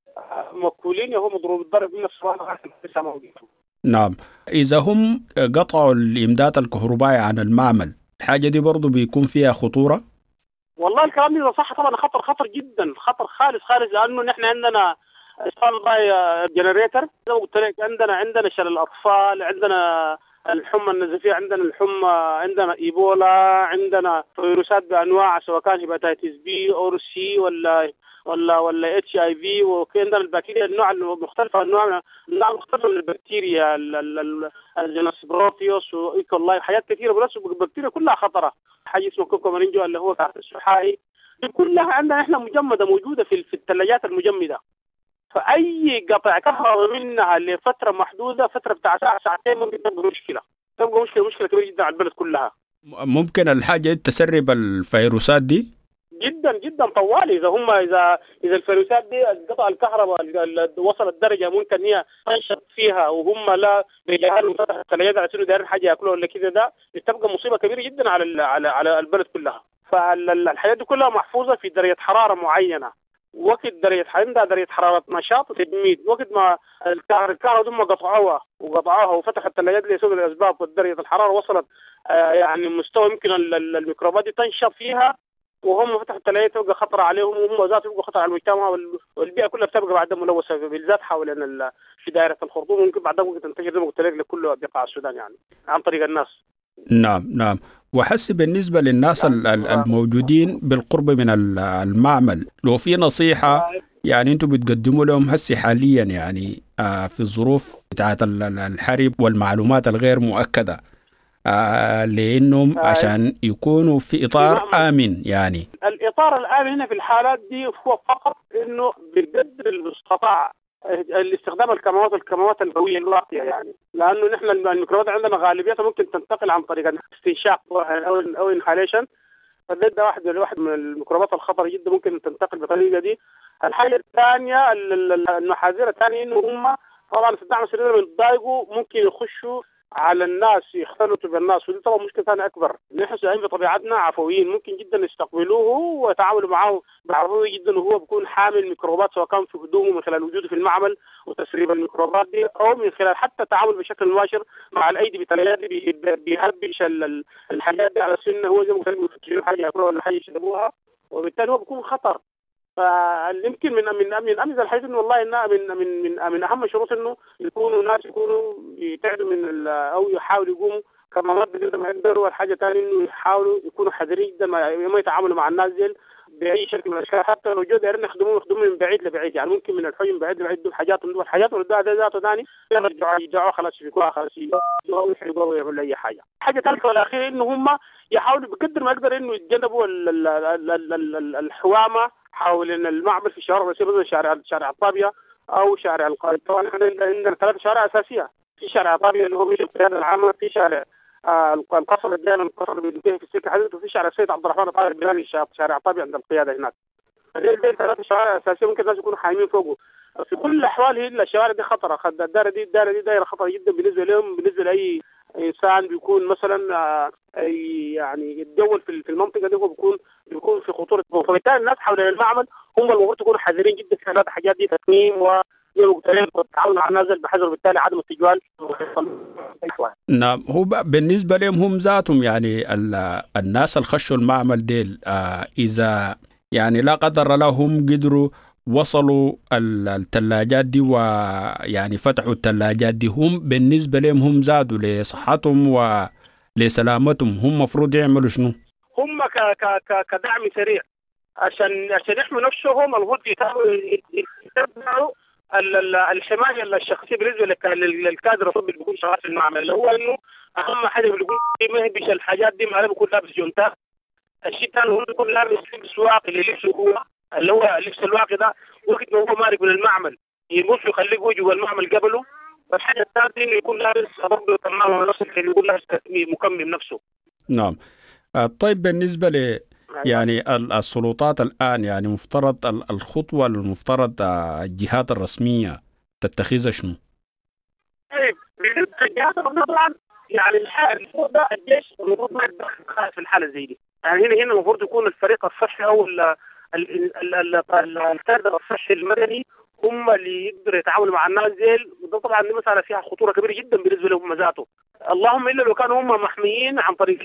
مقبولين هو مضروب الضرب من الصباح لغايه الساعه موجود. نعم، إذا هم قطعوا الإمداد الكهربائي عن المعمل الحاجة دي برضو بيكون فيها خطورة؟ والله الكلام ده صح طبعا، خطر خطر جدا، خطر خالص خالص، لأنه نحن عندنا جنريتر زي ما قلت لك، عندنا عندنا شلل الأطفال، عندنا الحمى النزفية، عندنا الحمى، عندنا إيبولا، عندنا فيروسات بأنواع سواء كان هيباتيتس بي أو سي ولا ولا ولا اتش اي في، وعندنا البكتيريا النوع المختلفة، النوع النوع المختلف من البكتيريا الجنس بروتيوس وايكولاي، حاجات كثيرة، بس البكتيريا كلها خطرة. حاجة اسمه كوكومارينجو اللي هو كارت السحائي، كلها عندنا احنا مجمدة موجودة في في الثلاجات المجمدة. فأي قطع كهرباء منها لفترة محدودة، فترة بتاع ساعة ساعتين، ممكن تبقى مشكلة، تبقى مشكلة مشكلة كبيرة جدا على البلد كلها. ممكن الحاجة تسرب الفيروسات دي جدا جدا طوالي. إذا هم إذا إذا الفيروسات دي قطع الكهرباء وصلت درجة ممكن هي تنشط فيها وهم لا بيجهلوا فتح الثلاجات على سنو دايرين حاجة يأكلوها ولا كذا، ده بتبقى مصيبة كبيرة جدا على على على البلد كلها. فالحاجات دي كلها محفوظة في درجة حرارة معينة، وقت درجة عندها درجة حرارة نشاط وتجميد، وقت ما الكهرباء ثم قطعوها وقطعوها وفتح الثلاجات لسبب الأسباب ودرجة الحرارة وصلت آه يعني مستوى يمكن الميكروبات دي تنشط فيها، وهم فتحوا الثلاجات تبقى خطر عليهم، وهم ذات تبقى خطر على المجتمع، والبيئة كلها بتبقى بعد ملوثة بالذات حول في دائرة الخرطوم، ممكن بعد ممكن تنتشر زي ما قلت لك لكل بقاع السودان يعني عن طريق الناس. نعم نعم. وحس بالنسبة للناس الموجودين بالقرب من المعمل، لو في نصيحة يعني أنتم بتقدموا لهم هسي حاليا يعني في الظروف بتاعت الحرب والمعلومات الغير مؤكدة، لأنهم عشان يكونوا في إطار آمن؟ يعني الإطار الآمن هنا في الحالات دي هو فقط إنه بقدر المستطاع الاستخدام الكمامات الكمامات القويه الواقيه، يعني لانه نحن الميكروبات عندنا غالبيتها ممكن تنتقل عن طريق الاستنشاق او او انهاليشن، فده واحد واحد من الميكروبات الخطر جدا ممكن تنتقل بالطريقه دي. الحاجه الثانيه المحاذير الثانيه انه هم طبعا في الدعم السريع من يتضايقوا ممكن يخشوا على الناس يختلطوا بالناس، ودي طبعا مشكله ثانيه اكبر. نحن سودانيين بطبيعتنا عفويين، ممكن جدا يستقبلوه ويتعاملوا معه بعفويه جدا، وهو بيكون حامل ميكروبات سواء كان في هدومه من خلال وجوده في المعمل وتسريب الميكروبات دي، او من خلال حتى التعامل بشكل مباشر مع الايدي بالثلاجات دي، بيهبش الحاجات دي على سنه، هو زي ما قلت لك حاجه ياكلوها ولا حاجه يشربوها، وبالتالي هو بيكون خطر. فيمكن من من من امثله الحديث انه والله انها من من من من اهم الشروط انه يكونوا ناس يكونوا يبتعدوا من او يحاولوا يقوموا كما قد ما يقدروا. الحاجه ثانيه انه يحاولوا يكونوا حذرين جدا ما يتعاملوا مع الناس دي باي شكل من الاشكال، حتى لو جو دايرين يخدموا يخدموا من بعيد لبعيد، يعني ممكن من الحي من بعيد لبعيد حاجات من حاجات من ذات ذاته ثاني يرجعوا يرجعوا خلاص يفكوها خلاص يحاولوا يحرقوا ويعملوا اي حاجه. حاجه ثالثه والاخيره انه هم يحاولوا بقدر ما يقدروا انه يتجنبوا الحوامه حول المعمل في الشوارع الرئيسيه، مثلا شارع شارع الطابيه او شارع القائد. طبعا احنا عندنا ثلاث شوارع اساسيه، في شارع الطابيه اللي هو مش القياده العامه، في شارع آه القصر الدائم القصر اللي بينتهي في السكه حديث، وفي شارع السيد عبد الرحمن الطاهر البلاني شارع الطابيه عند القياده هناك. هذول ثلاث شوارع اساسيه ممكن الناس يكونوا حايمين فوقه. في كل الاحوال هي الشوارع دي خطره، الدائره دي الدائره دي دائره خطره جدا بالنسبه لهم، بالنسبه لاي انسان بيكون مثلا آه يعني يتجول في المنطقه دي، هو بيكون بيكون في خطوره. فبالتالي الناس حول المعمل هم المفروض يكونوا حذرين جدا في هذه الحاجات دي، تكميم و والتعاون مع الناس بحذر، بالتالي عدم التجوال. نعم، هو بالنسبه لهم هم ذاتهم يعني الناس اللي خشوا المعمل ديل آه اذا يعني لا قدر الله هم قدروا وصلوا الثلاجات دي ويعني فتحوا الثلاجات دي، هم بالنسبه لهم هم زادوا لصحتهم ولسلامتهم هم مفروض يعملوا شنو؟ هم ك ك ك كدعم سريع عشان عشان يحموا نفسهم، المفروض يتبعوا الحمايه الشخصيه بالنسبه للكادر الطبي اللي بيكون شغال في المعمل، اللي هو انه اهم حاجه بيكون ما يهبش الحاجات دي، ما بيكون لابس جونتات. الشيء الثاني هو بيكون لابس لبس واقي اللي لبسه هو اللي هو اللبس الواقي ده وقت ما هو مارق من المعمل يبص يخليه وجهه المعمل قبله. والحاجه الثالثه انه يكون لابس برضه تمام نفس اللي يكون لابس مكمم نفسه. نعم. طيب بالنسبه ل يعني السلطات الآن يعني مفترض الخطوة المفترض الجهات الرسمية تتخذها شنو؟ طيب بالنسبة للجهات الرسمية طبعا يعني المفروض ده الجيش المفروض ما يتدخل في الحالة زي دي، يعني هنا هنا المفروض يكون الفريق الصحي أو الكادر الصحي المدني هم اللي يقدروا يتعاملوا مع الناس ديل، وده طبعا دي مسألة فيها خطورة كبيرة جدا بالنسبة لهم ذاته. اللهم إلا لو كانوا هم محميين عن طريق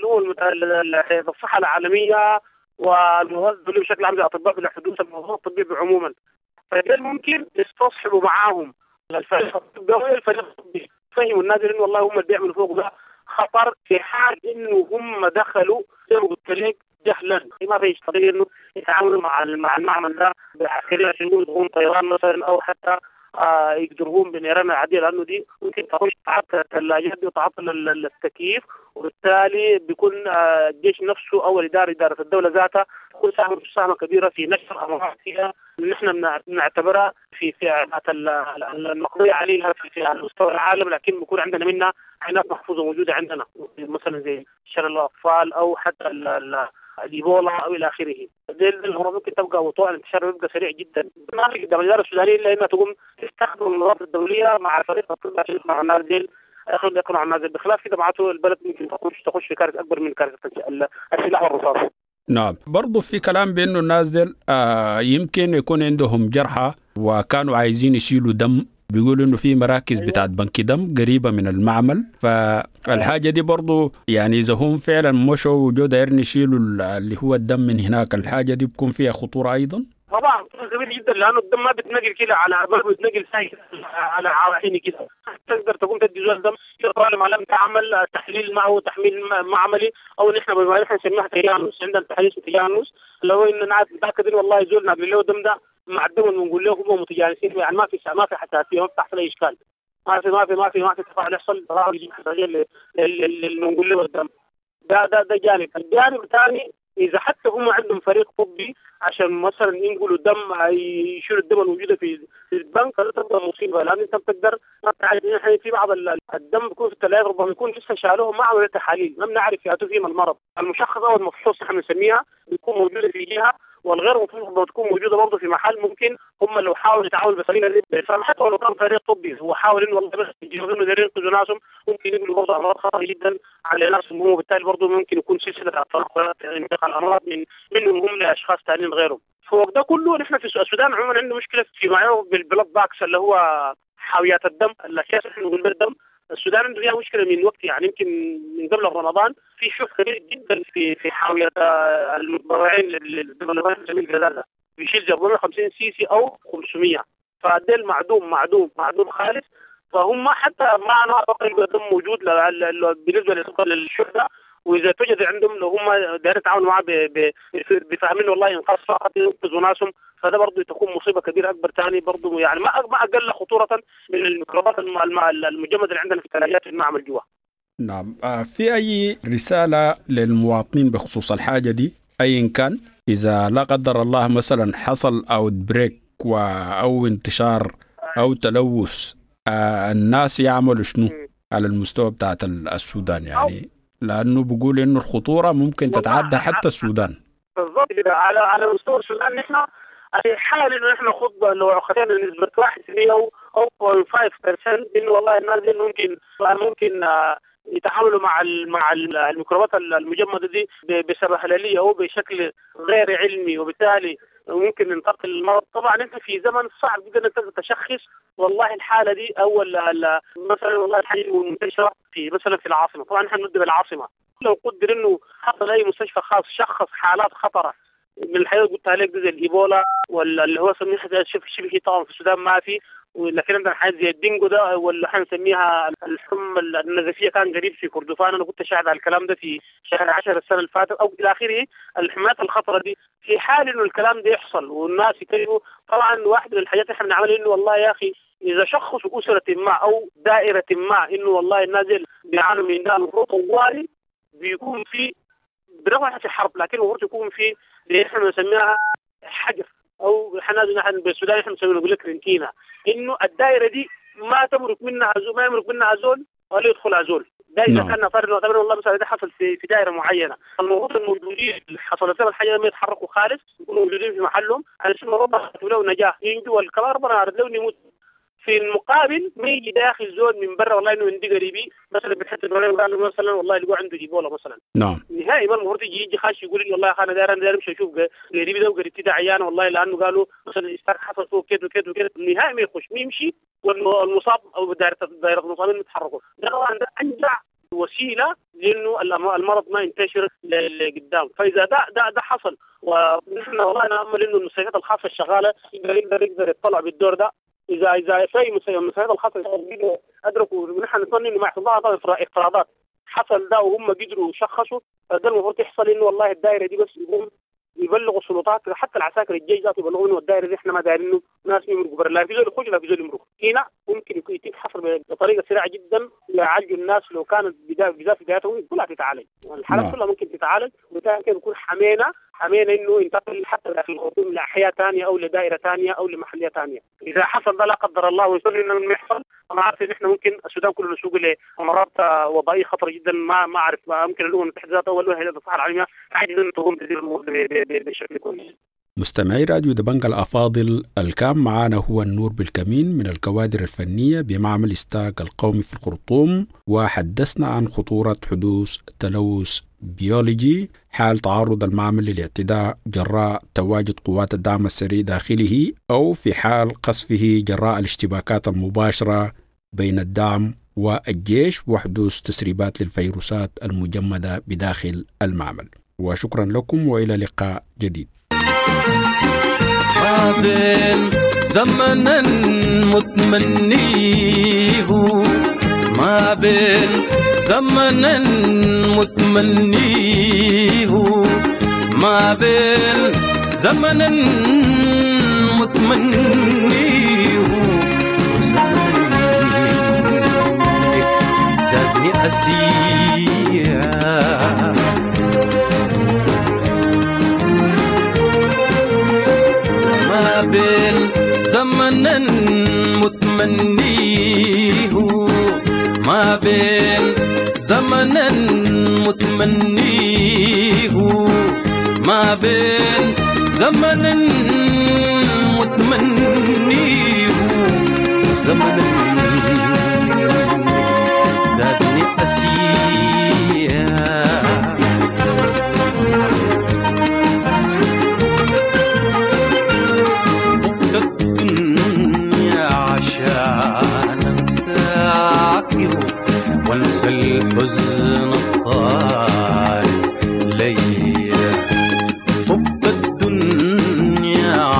الصحة العالمية والمنظمة بشكل عام زي أطباء بلا حدود المنظمات الطبية عموما، فدول ممكن يستصحبوا معاهم الفريق الطبي والفريق الطبي يفهموا الناس إنه والله هم اللي بيعملوا فوق ده خطر، في حال إنه هم دخلوا زي ما قلت لك جهلا، ما فيش طريقة إنه يتعاملوا مع مع المعمل ده بعسكريين عشان يكونوا طيران مثلا أو حتى آه يقدرون بنيران عادية، لأنه دي ممكن تخش تعطل الثلاجات دي وتعطل التكييف، وبالتالي بيكون آه الجيش نفسه أو الإدارة إدارة الدولة ذاتها تكون ساهمة مساهمة كبيرة في نشر أمراض فيها نحن بنعتبرها في في المقضية عليها في, في على مستوى العالم، لكن بيكون عندنا منها عينات محفوظة موجودة عندنا مثلا زي شلل الأطفال أو حتى الإيبولا أو إلى آخره. دي الأمراض ممكن تبقى وطوع الانتشار بيبقى سريع جدا. ما في قدام الإدارة السودانية إلا إنها تقوم تستخدم المنظمات الدولية مع فريق الطب عشان يقنعوا الناس دي ياخذوا يقنعوا الناس دي، بخلاف كده معناته البلد ممكن تخش تخش في كارثة أكبر من كارثة السلاح والرصاص. نعم، برضو في كلام بأنه الناس دي آه يمكن يكون عندهم جرحى وكانوا عايزين يشيلوا دم، بيقولوا انه في مراكز بتاعت بنك دم قريبه من المعمل، فالحاجه دي برضو يعني اذا هم فعلا مشوا وجو دايرين يشيلوا اللي هو الدم من هناك، الحاجه دي بتكون فيها خطوره ايضا. طبعا كبير جدا، لانه الدم ما بتنقل كده على ما بتنقل ساي على عواحين كده، تقدر تقوم تدي زول دم طالما لم تعمل تحليل معه تحميل معملي او نحن بما نحن نسميها تجانس، عندنا تحليل تجانس لو ان نعرف نتاكد ان والله زول نقل له دم ده مع الدم بنقول له هم متجانسين، يعني ما في ما في حساسيه ما تحصل اي اشكال، ما في ما في ما في ما في تفاعل يحصل تفاعل يجيب حساسيه اللي بنقول له الدم ده ده ده جانب. الجانب الثاني إذا حتى هم عندهم فريق طبي عشان مثلا ينقلوا دم يشيلوا الدم الموجودة في البنك، هذا تبقى مصيبة، لأن أنت بتقدر ما تعرف يعني في بعض الدم بيكون في الثلاجة ربما يكون لسه شالوه ما عملوا تحاليل، ما بنعرف يأتوا فيهم المرض. المشخص أو المفحوص احنا بنسميها بيكون موجودة في جهة، والغير مفحوص بتكون موجودة برضه في محل، ممكن هم لو حاولوا يتعاونوا بسرينا حتى ولو كان فريق طبي هو حاول إنه والله بس يجيبوا إنه دارين ينقذوا ناسهم، ممكن يقولوا برضه أمراض خطر جدا على ناسهم هم، وبالتالي برضه ممكن يكون سلسلة تنقلات انتقال الأمراض من منهم هم لأشخاص ثانيين غيرهم. فوق ده كله نحن في السودان عموما عندنا مشكلة في ما يعرف بالبلاد باكس اللي هو حاويات الدم، الأشياء اللي نقول بالدم. السودان عنده فيها مشكلة من وقت يعني يمكن من قبل رمضان في شح كبير جدا في في حاويات المتبرعين للدم جميل جلالة. بيشيل أربعمية وخمسين سي سي أو خمسمية، فديل معدوم معدوم معدوم خالص. فهم حتى ما نقطة الدم موجود بالنسبة للشرطة، وإذا توجد عندهم لو هم دايرين يتعاملوا معه بفهمين والله ينقص فقط ينقذوا ناسهم، فده برضه تكون مصيبة كبيرة أكبر ثاني برضه، يعني ما ما أقل خطورة من الميكروبات المجمدة اللي عندنا في الثلاجات في المعمل جوا. نعم. في أي رسالة للمواطنين بخصوص الحاجة دي أي كان إذا لا قدر الله مثلا حصل أو بريك أو انتشار أو تلوث، آه الناس يعملوا شنو على المستوى بتاعت السودان؟ يعني لأنه بيقول إنه الخطورة ممكن تتعدى حتى السودان. بالضبط على على مستوى السودان نحن حال إنه نحن خطبة لو خدنا نسبة واحد أو أو خمسة بالمئة إنه والله الناس دي ممكن ممكن يتعاملوا مع مع الميكروبات المجمدة دي بسبهللية أو بشكل غير علمي، وبالتالي ممكن ننتقل المرض. طبعا انت في زمن صعب جدا انت تشخص والله الحاله دي او مثلا والله الحاله منتشره في مثلا في العاصمه. طبعا نحن نبدا بالعاصمه، لو قدر انه حصل اي مستشفى خاص شخص حالات خطره من الحياه قلتها لك زي الايبولا ولا اللي هو سميها شبه شبه طبعا في السودان ما في، ولكن عندنا حاجات زي الدينجو ده ولا احنا نسميها الحمى النزفيه كان قريب في كردفان. انا كنت شاهد على الكلام ده في شهر عشرة السنه اللي فاتت او الى اخره. الحمايات الخطره دي في حال انه الكلام ده يحصل والناس يكذبوا، طبعا واحد من الحاجات اللي احنا بنعملها انه والله يا اخي اذا شخصوا اسره ما او دائره ما انه والله النازل بيعانوا من ده المفروض طوالي بيكون في برغم في حرب، لكن المفروض يكون في اللي احنا بنسميها حجر او احنا نحن بالسودان احنا بنسميه نقول لك رنتينا، انه الدائره دي ما تمرق منها زول ما يمرق منها زول ولا يدخل زول. ده اذا no. كان فرض نعتبر والله مثلا ده حصل في في دائره معينه، المفروض الموجودين اللي حصلت لهم الحاجه ما يتحركوا خالص، يكونوا موجودين في محلهم علشان ربنا له نجاه ينجوا والكبار ربنا عرض له يموت. في المقابل ما يجي داخل زول من برا والله انه عندي قريبي مثلا بتحدد ولا مثلا والله يلقوا عنده ايبولا مثلا نعم نهائي ما المفروض يجي يجي خاش يقول لي والله انا داير انا داير امشي اشوف قريبي ده وقريبتي ده عيان والله لانه قالوا مثلا استاك حصل فوق كده وكده وكده، نهائي ما يخش ما يمشي والمصاب او دايره دايره المصابين يتحركوا. ده طبعا ده انجع وسيله لانه المرض ما ينتشر لقدام. فاذا ده ده ده حصل ونحن والله نامل انه المستشفيات الخاصه الشغاله يقدر يقدر يطلع بالدور ده. إذا إذا في المستشفيات الخاصة أدركوا ونحن نظن إنه مع بعض افتراضات حصل ده وهم قدروا يشخصوا، ده المفروض يحصل إنه والله الدائرة دي بس يقوم يبلغوا السلطات حتى العساكر الجيش ذاته يبلغوا إنه الدائرة دي إحنا ما دايرينه ناس يمرقوا برا، لا في زول يخرج لا في زول يمرق. هنا ممكن يتم حصل بطريقة سريعة جدا يعالجوا الناس لو كانت بداية بداية بدايتهم كلها تتعالج، الحالات كلها ممكن تتعالج وبالتالي كده يكون حمينا حمينا انه ينتقل حتى داخل الخرطوم لاحياء ثانيه او لدائره ثانيه او لمحليه ثانيه. اذا حصل ده لا قدر الله ويصير انه يحصل، انا عارف ان احنا ممكن السودان كله نسوق لامراض وبائيه خطره جدا ما ما اعرف ممكن الامم المتحده اول وهي الصحه العالميه عايزين تقوم تدير الامور بشكل كويس. مستمعي راديو دبنجة الأفاضل، الكام معانا هو النور بالكمين من الكوادر الفنية بمعمل استاك القومي في الخرطوم، وحدثنا عن خطورة حدوث تلوث بيولوجي حال تعرض المعمل للاعتداء جراء تواجد قوات الدعم السري داخله أو في حال قصفه جراء الاشتباكات المباشرة بين الدعم والجيش وحدوث تسريبات للفيروسات المجمدة بداخل المعمل. وشكرا لكم وإلى لقاء جديد. ما بين زمنا متمنيه ما بين زمنا متمنيه ما بين زمنا متمنيه زادني أسيا ما بين زمنا متمنيه ما بين زمنا متمنيه ما بين زمنا متمنيه زمنا زادني أسيا عشان انساك وانسى الحزن الطال ليا فك الدنيا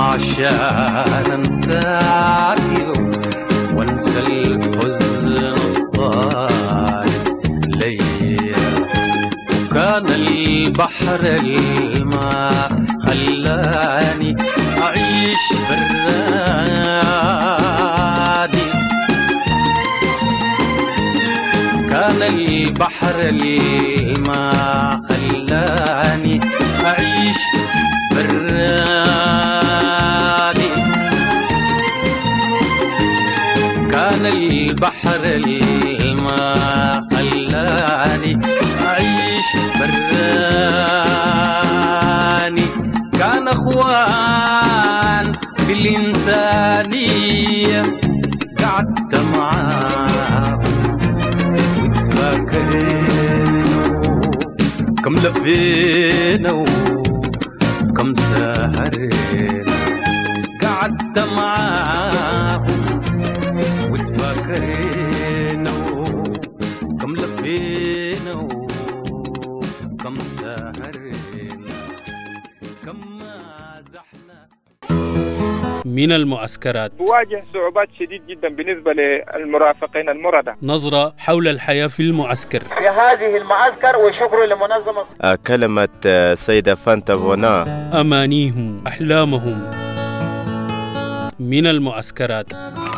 كان البحر الماء خلاني أعيش براني كان البحر الماء خلاني أعيش براني كان البحر الماء خلاني أعيش براني كان أخوان بالإنسانية قعدت معاهم وتفاكرنا كم لفينا وكم سهرنا قعدت معاهم وتفاكرنا كم لفينا وكم سهرنا كم مازحنا. من المعسكرات بواجه صعوبات شديد جدا بالنسبة للمرافقين المردة. نظرة حول الحياة في المعسكر. في هذه المعسكر وشكر لمنظمة كلمة سيدة فانتا فونا. أمانيهم أحلامهم من المعسكرات.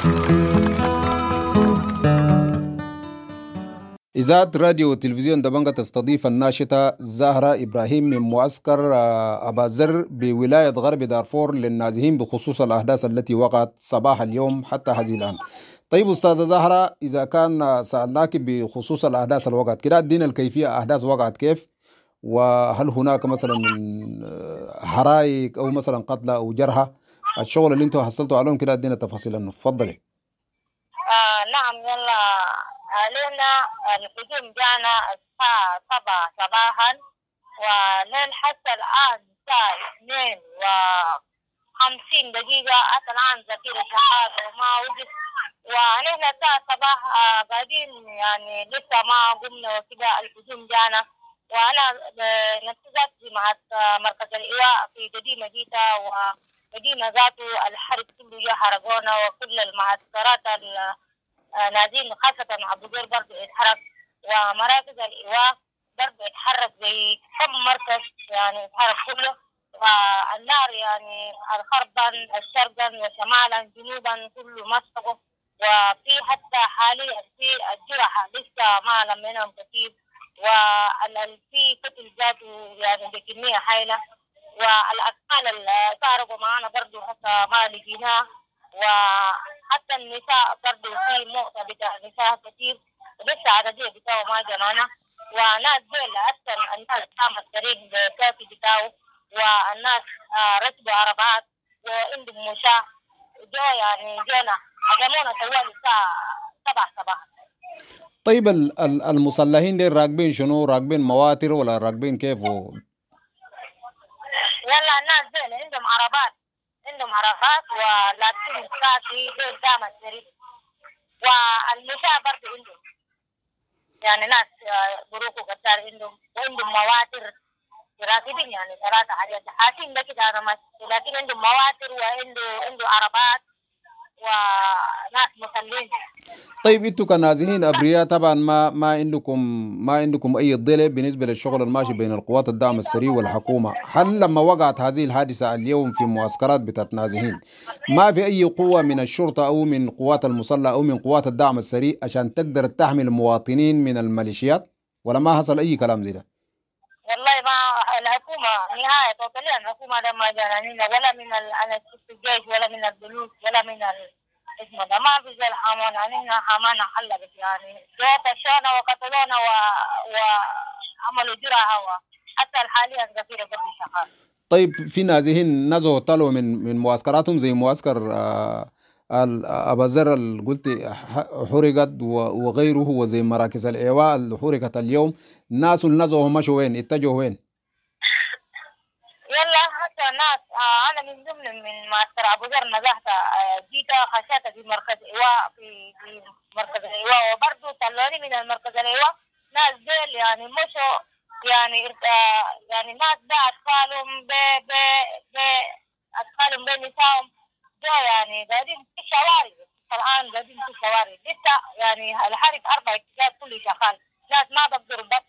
إذاعة راديو وتلفزيون دبنجة تستضيف الناشطة زهرة إبراهيم من معسكر أبازر بولاية غرب دارفور للنازحين بخصوص الأحداث التي وقعت صباح اليوم حتى هذه الآن. طيب أستاذة زهرة، إذا كان سألناك بخصوص الأحداث الوقعت كده ادينا الكيفية، أحداث وقعت كيف، وهل هناك مثلا من حرائق أو مثلا قتلى أو جرحى؟ الشغل اللي انتوا حصلتوا عليهم كده ادينا تفاصيل عنه. تفضلي. آه نعم، يلا علينا الهجوم جانا الساعة سبعة صباحا ونحن حتى الآن الساعة اثنين وخمسين دقيقة حتى الآن ذخير شحات وما وجد، ونحن الساعة صباح آه قاعدين يعني لسه ما قمنا وكذا الهجوم جانا. وأنا نفذت جماعة مركز الإيواء في قديمة جيتا وقديمة ذاته الحرب كله جا حرقونا، وكل المعسكرات نازلين خاصة أبو قير برضه يتحرك، ومراكز الإيواء برضه يتحرك زي كم مركز يعني يتحرك كله. والنار يعني الغربا الشرقا وشمالا جنوبا كله مسقه، وفي حتى حاليا في الجرحى لسه ما لمينهم كثير، وفي قتل ذاته يعني بكمية حيلة، والأطفال اللي سارقوا معنا برضه حتى ما لقيناه، وحتى النساء برضه في مؤتة بتاع نساء كثير ولسه عددية بتاعه ما جمعنا. وناس ديل أصلا الناس قامت الطريق بكافي بتاعه، والناس ركبوا عربات وعندهم مشاة جو يعني جونا هجمونا طوال الساعة سبعة صباحا. طيب المسلحين دي راكبين شنو؟ راكبين مواتر ولا راكبين كيف؟ يلا الناس ديل عندهم عربات عندهم عربات ولابسين الساعتي ديل قام الطريق، والمشاة برضه عندهم يعني ناس بروكو قتال عندهم، وعندهم مواتر راكبين يعني ثلاثة حاجات حاسين بكده أنا ماشي، لكن عندهم مواتر وعنده عنده عربات وناس مسلين. طيب انتوا كنازحين ابرياء طبعا ما ما عندكم ما عندكم اي ضلع بالنسبه للشغل الماشي بين القوات الدعم السريع والحكومه. هل لما وقعت هذه الحادثه اليوم في معسكرات بتاعت نازحين ما في اي قوه من الشرطه او من قوات المسلحه او من قوات الدعم السريع عشان تقدر تحمي المواطنين من الميليشيات، ولا ما حصل اي كلام زي ده؟ والله ما الحكومه نهايه توتاليا الحكومه ده ما جانينا ولا من الجيش ولا من البنوك ولا من اسمه ده، ما في زي الحمانة، نحن حمانة حلقت يعني جوات الشانة وقتلونا وعملوا جرعة وحتى الحاليا كثيرة قد شغال. طيب في نازحين نزوا طلعوا من من معسكراتهم زي معسكر آه أبازر اللي قلت حرقت وغيره، وزي مراكز الإيواء اللي حرقت اليوم، الناس اللي نزوا مشوا وين؟ اتجهوا وين؟ يلا حتى الناس آه أنا من ضمن من معسكر أبازر نزحت آه جيت خشيت في مركز إيواء في في مركز الإيواء، وبرضه طلعوني من المركز الإيواء ناس ديل يعني مشوا يعني آه يعني ناس ده أطفالهم ب ب ب أطفالهم بنساهم جو يعني قاعدين في الشوارع الآن قاعدين في الشوارع لسه يعني الحرب أربع اتجاهات كله شغال، ناس ما بقدروا يبطلوا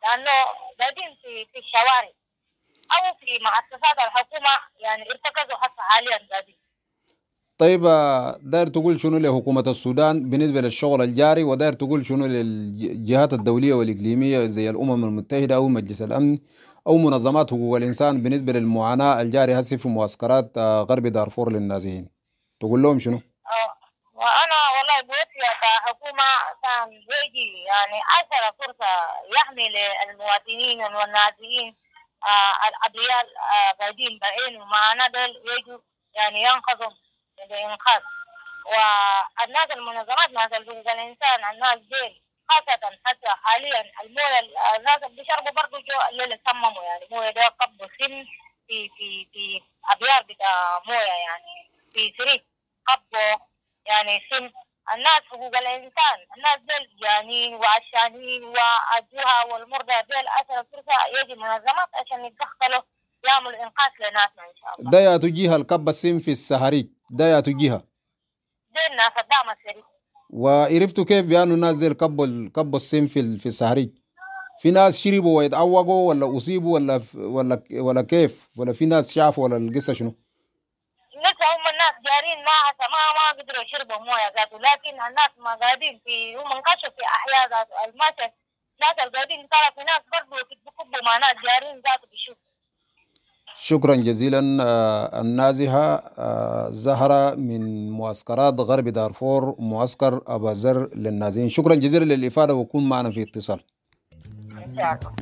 لأنه قاعدين في في الشوارع أو في مؤسسات الحكومة، يعني ارتكزوا حتى حاليا قاعدين. طيب داير تقول شنو لحكومة السودان بالنسبة للشغل الجاري، وداير تقول شنو للجهات الدولية والإقليمية زي الأمم المتحدة أو مجلس الأمن أو منظمات حقوق الإنسان بالنسبة للمعاناة الجارية هسه في معسكرات غرب دارفور للنازحين؟ تقول لهم شنو؟ وأنا والله بوصي كحكومة كان يجي يعني أثر فرصة يحمي للمواطنين والنازحين الأبرياء قاعدين بعين ومعنا دول يجوا يعني ينقذهم بإنقاذ. والناس المنظمات ناس حقوق الإنسان الناس ديل خاصة حتى حاليا المويه الناس اللي بيشربوا برضه جو الليل سمموا، يعني مويه ده قبوا سن في في في أبيار بتاع مويه، يعني في سريك قبوا يعني سن. الناس حقوق الإنسان الناس ديل جانين وعشانين والجوع والمرضى ديل أثر فرصة يجي منظمات عشان يتدخلوا يعملوا إنقاذ لناسنا إن شاء الله. ده يا تجيها القبة السن في السهريك، ده يا تجيها دي الناس الدعم السريع. وعرفتوا كيف بأنه الناس دي كبوا كبوا السم في في السهريج؟ في ناس شربوا ويتعوقوا ولا أصيبوا ولا ولا ولا كيف؟ ولا في ناس شافوا ولا القصة شنو؟ لسه هم الناس جارين ما ما ما قدروا يشربوا مويه ذاته، لكن الناس ما قاعدين في هم انكشفوا في أحياء ذاته الماشي، الناس القاعدين ترى في ناس برضه بيكبوا مع ناس جارين ذاته بيشوفوا. شكرا جزيلا. النازحة زهرة من معسكرات غرب دارفور معسكر أبا زر للنازحين، شكرا جزيلا للإفادة وكون معنا في اتصال. إن شاء الله.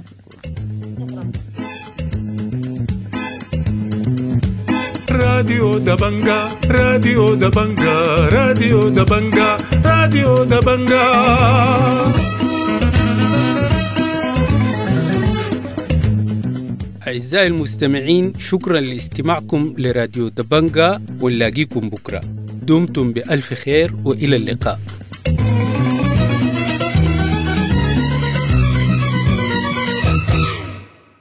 راديو دبنجا راديو دبنجا راديو دبنجا راديو دبنجا. أعزائي المستمعين، شكرا لاستماعكم لراديو دبنجا، ونلاقيكم بكرة. دمتم بألف خير وإلى اللقاء.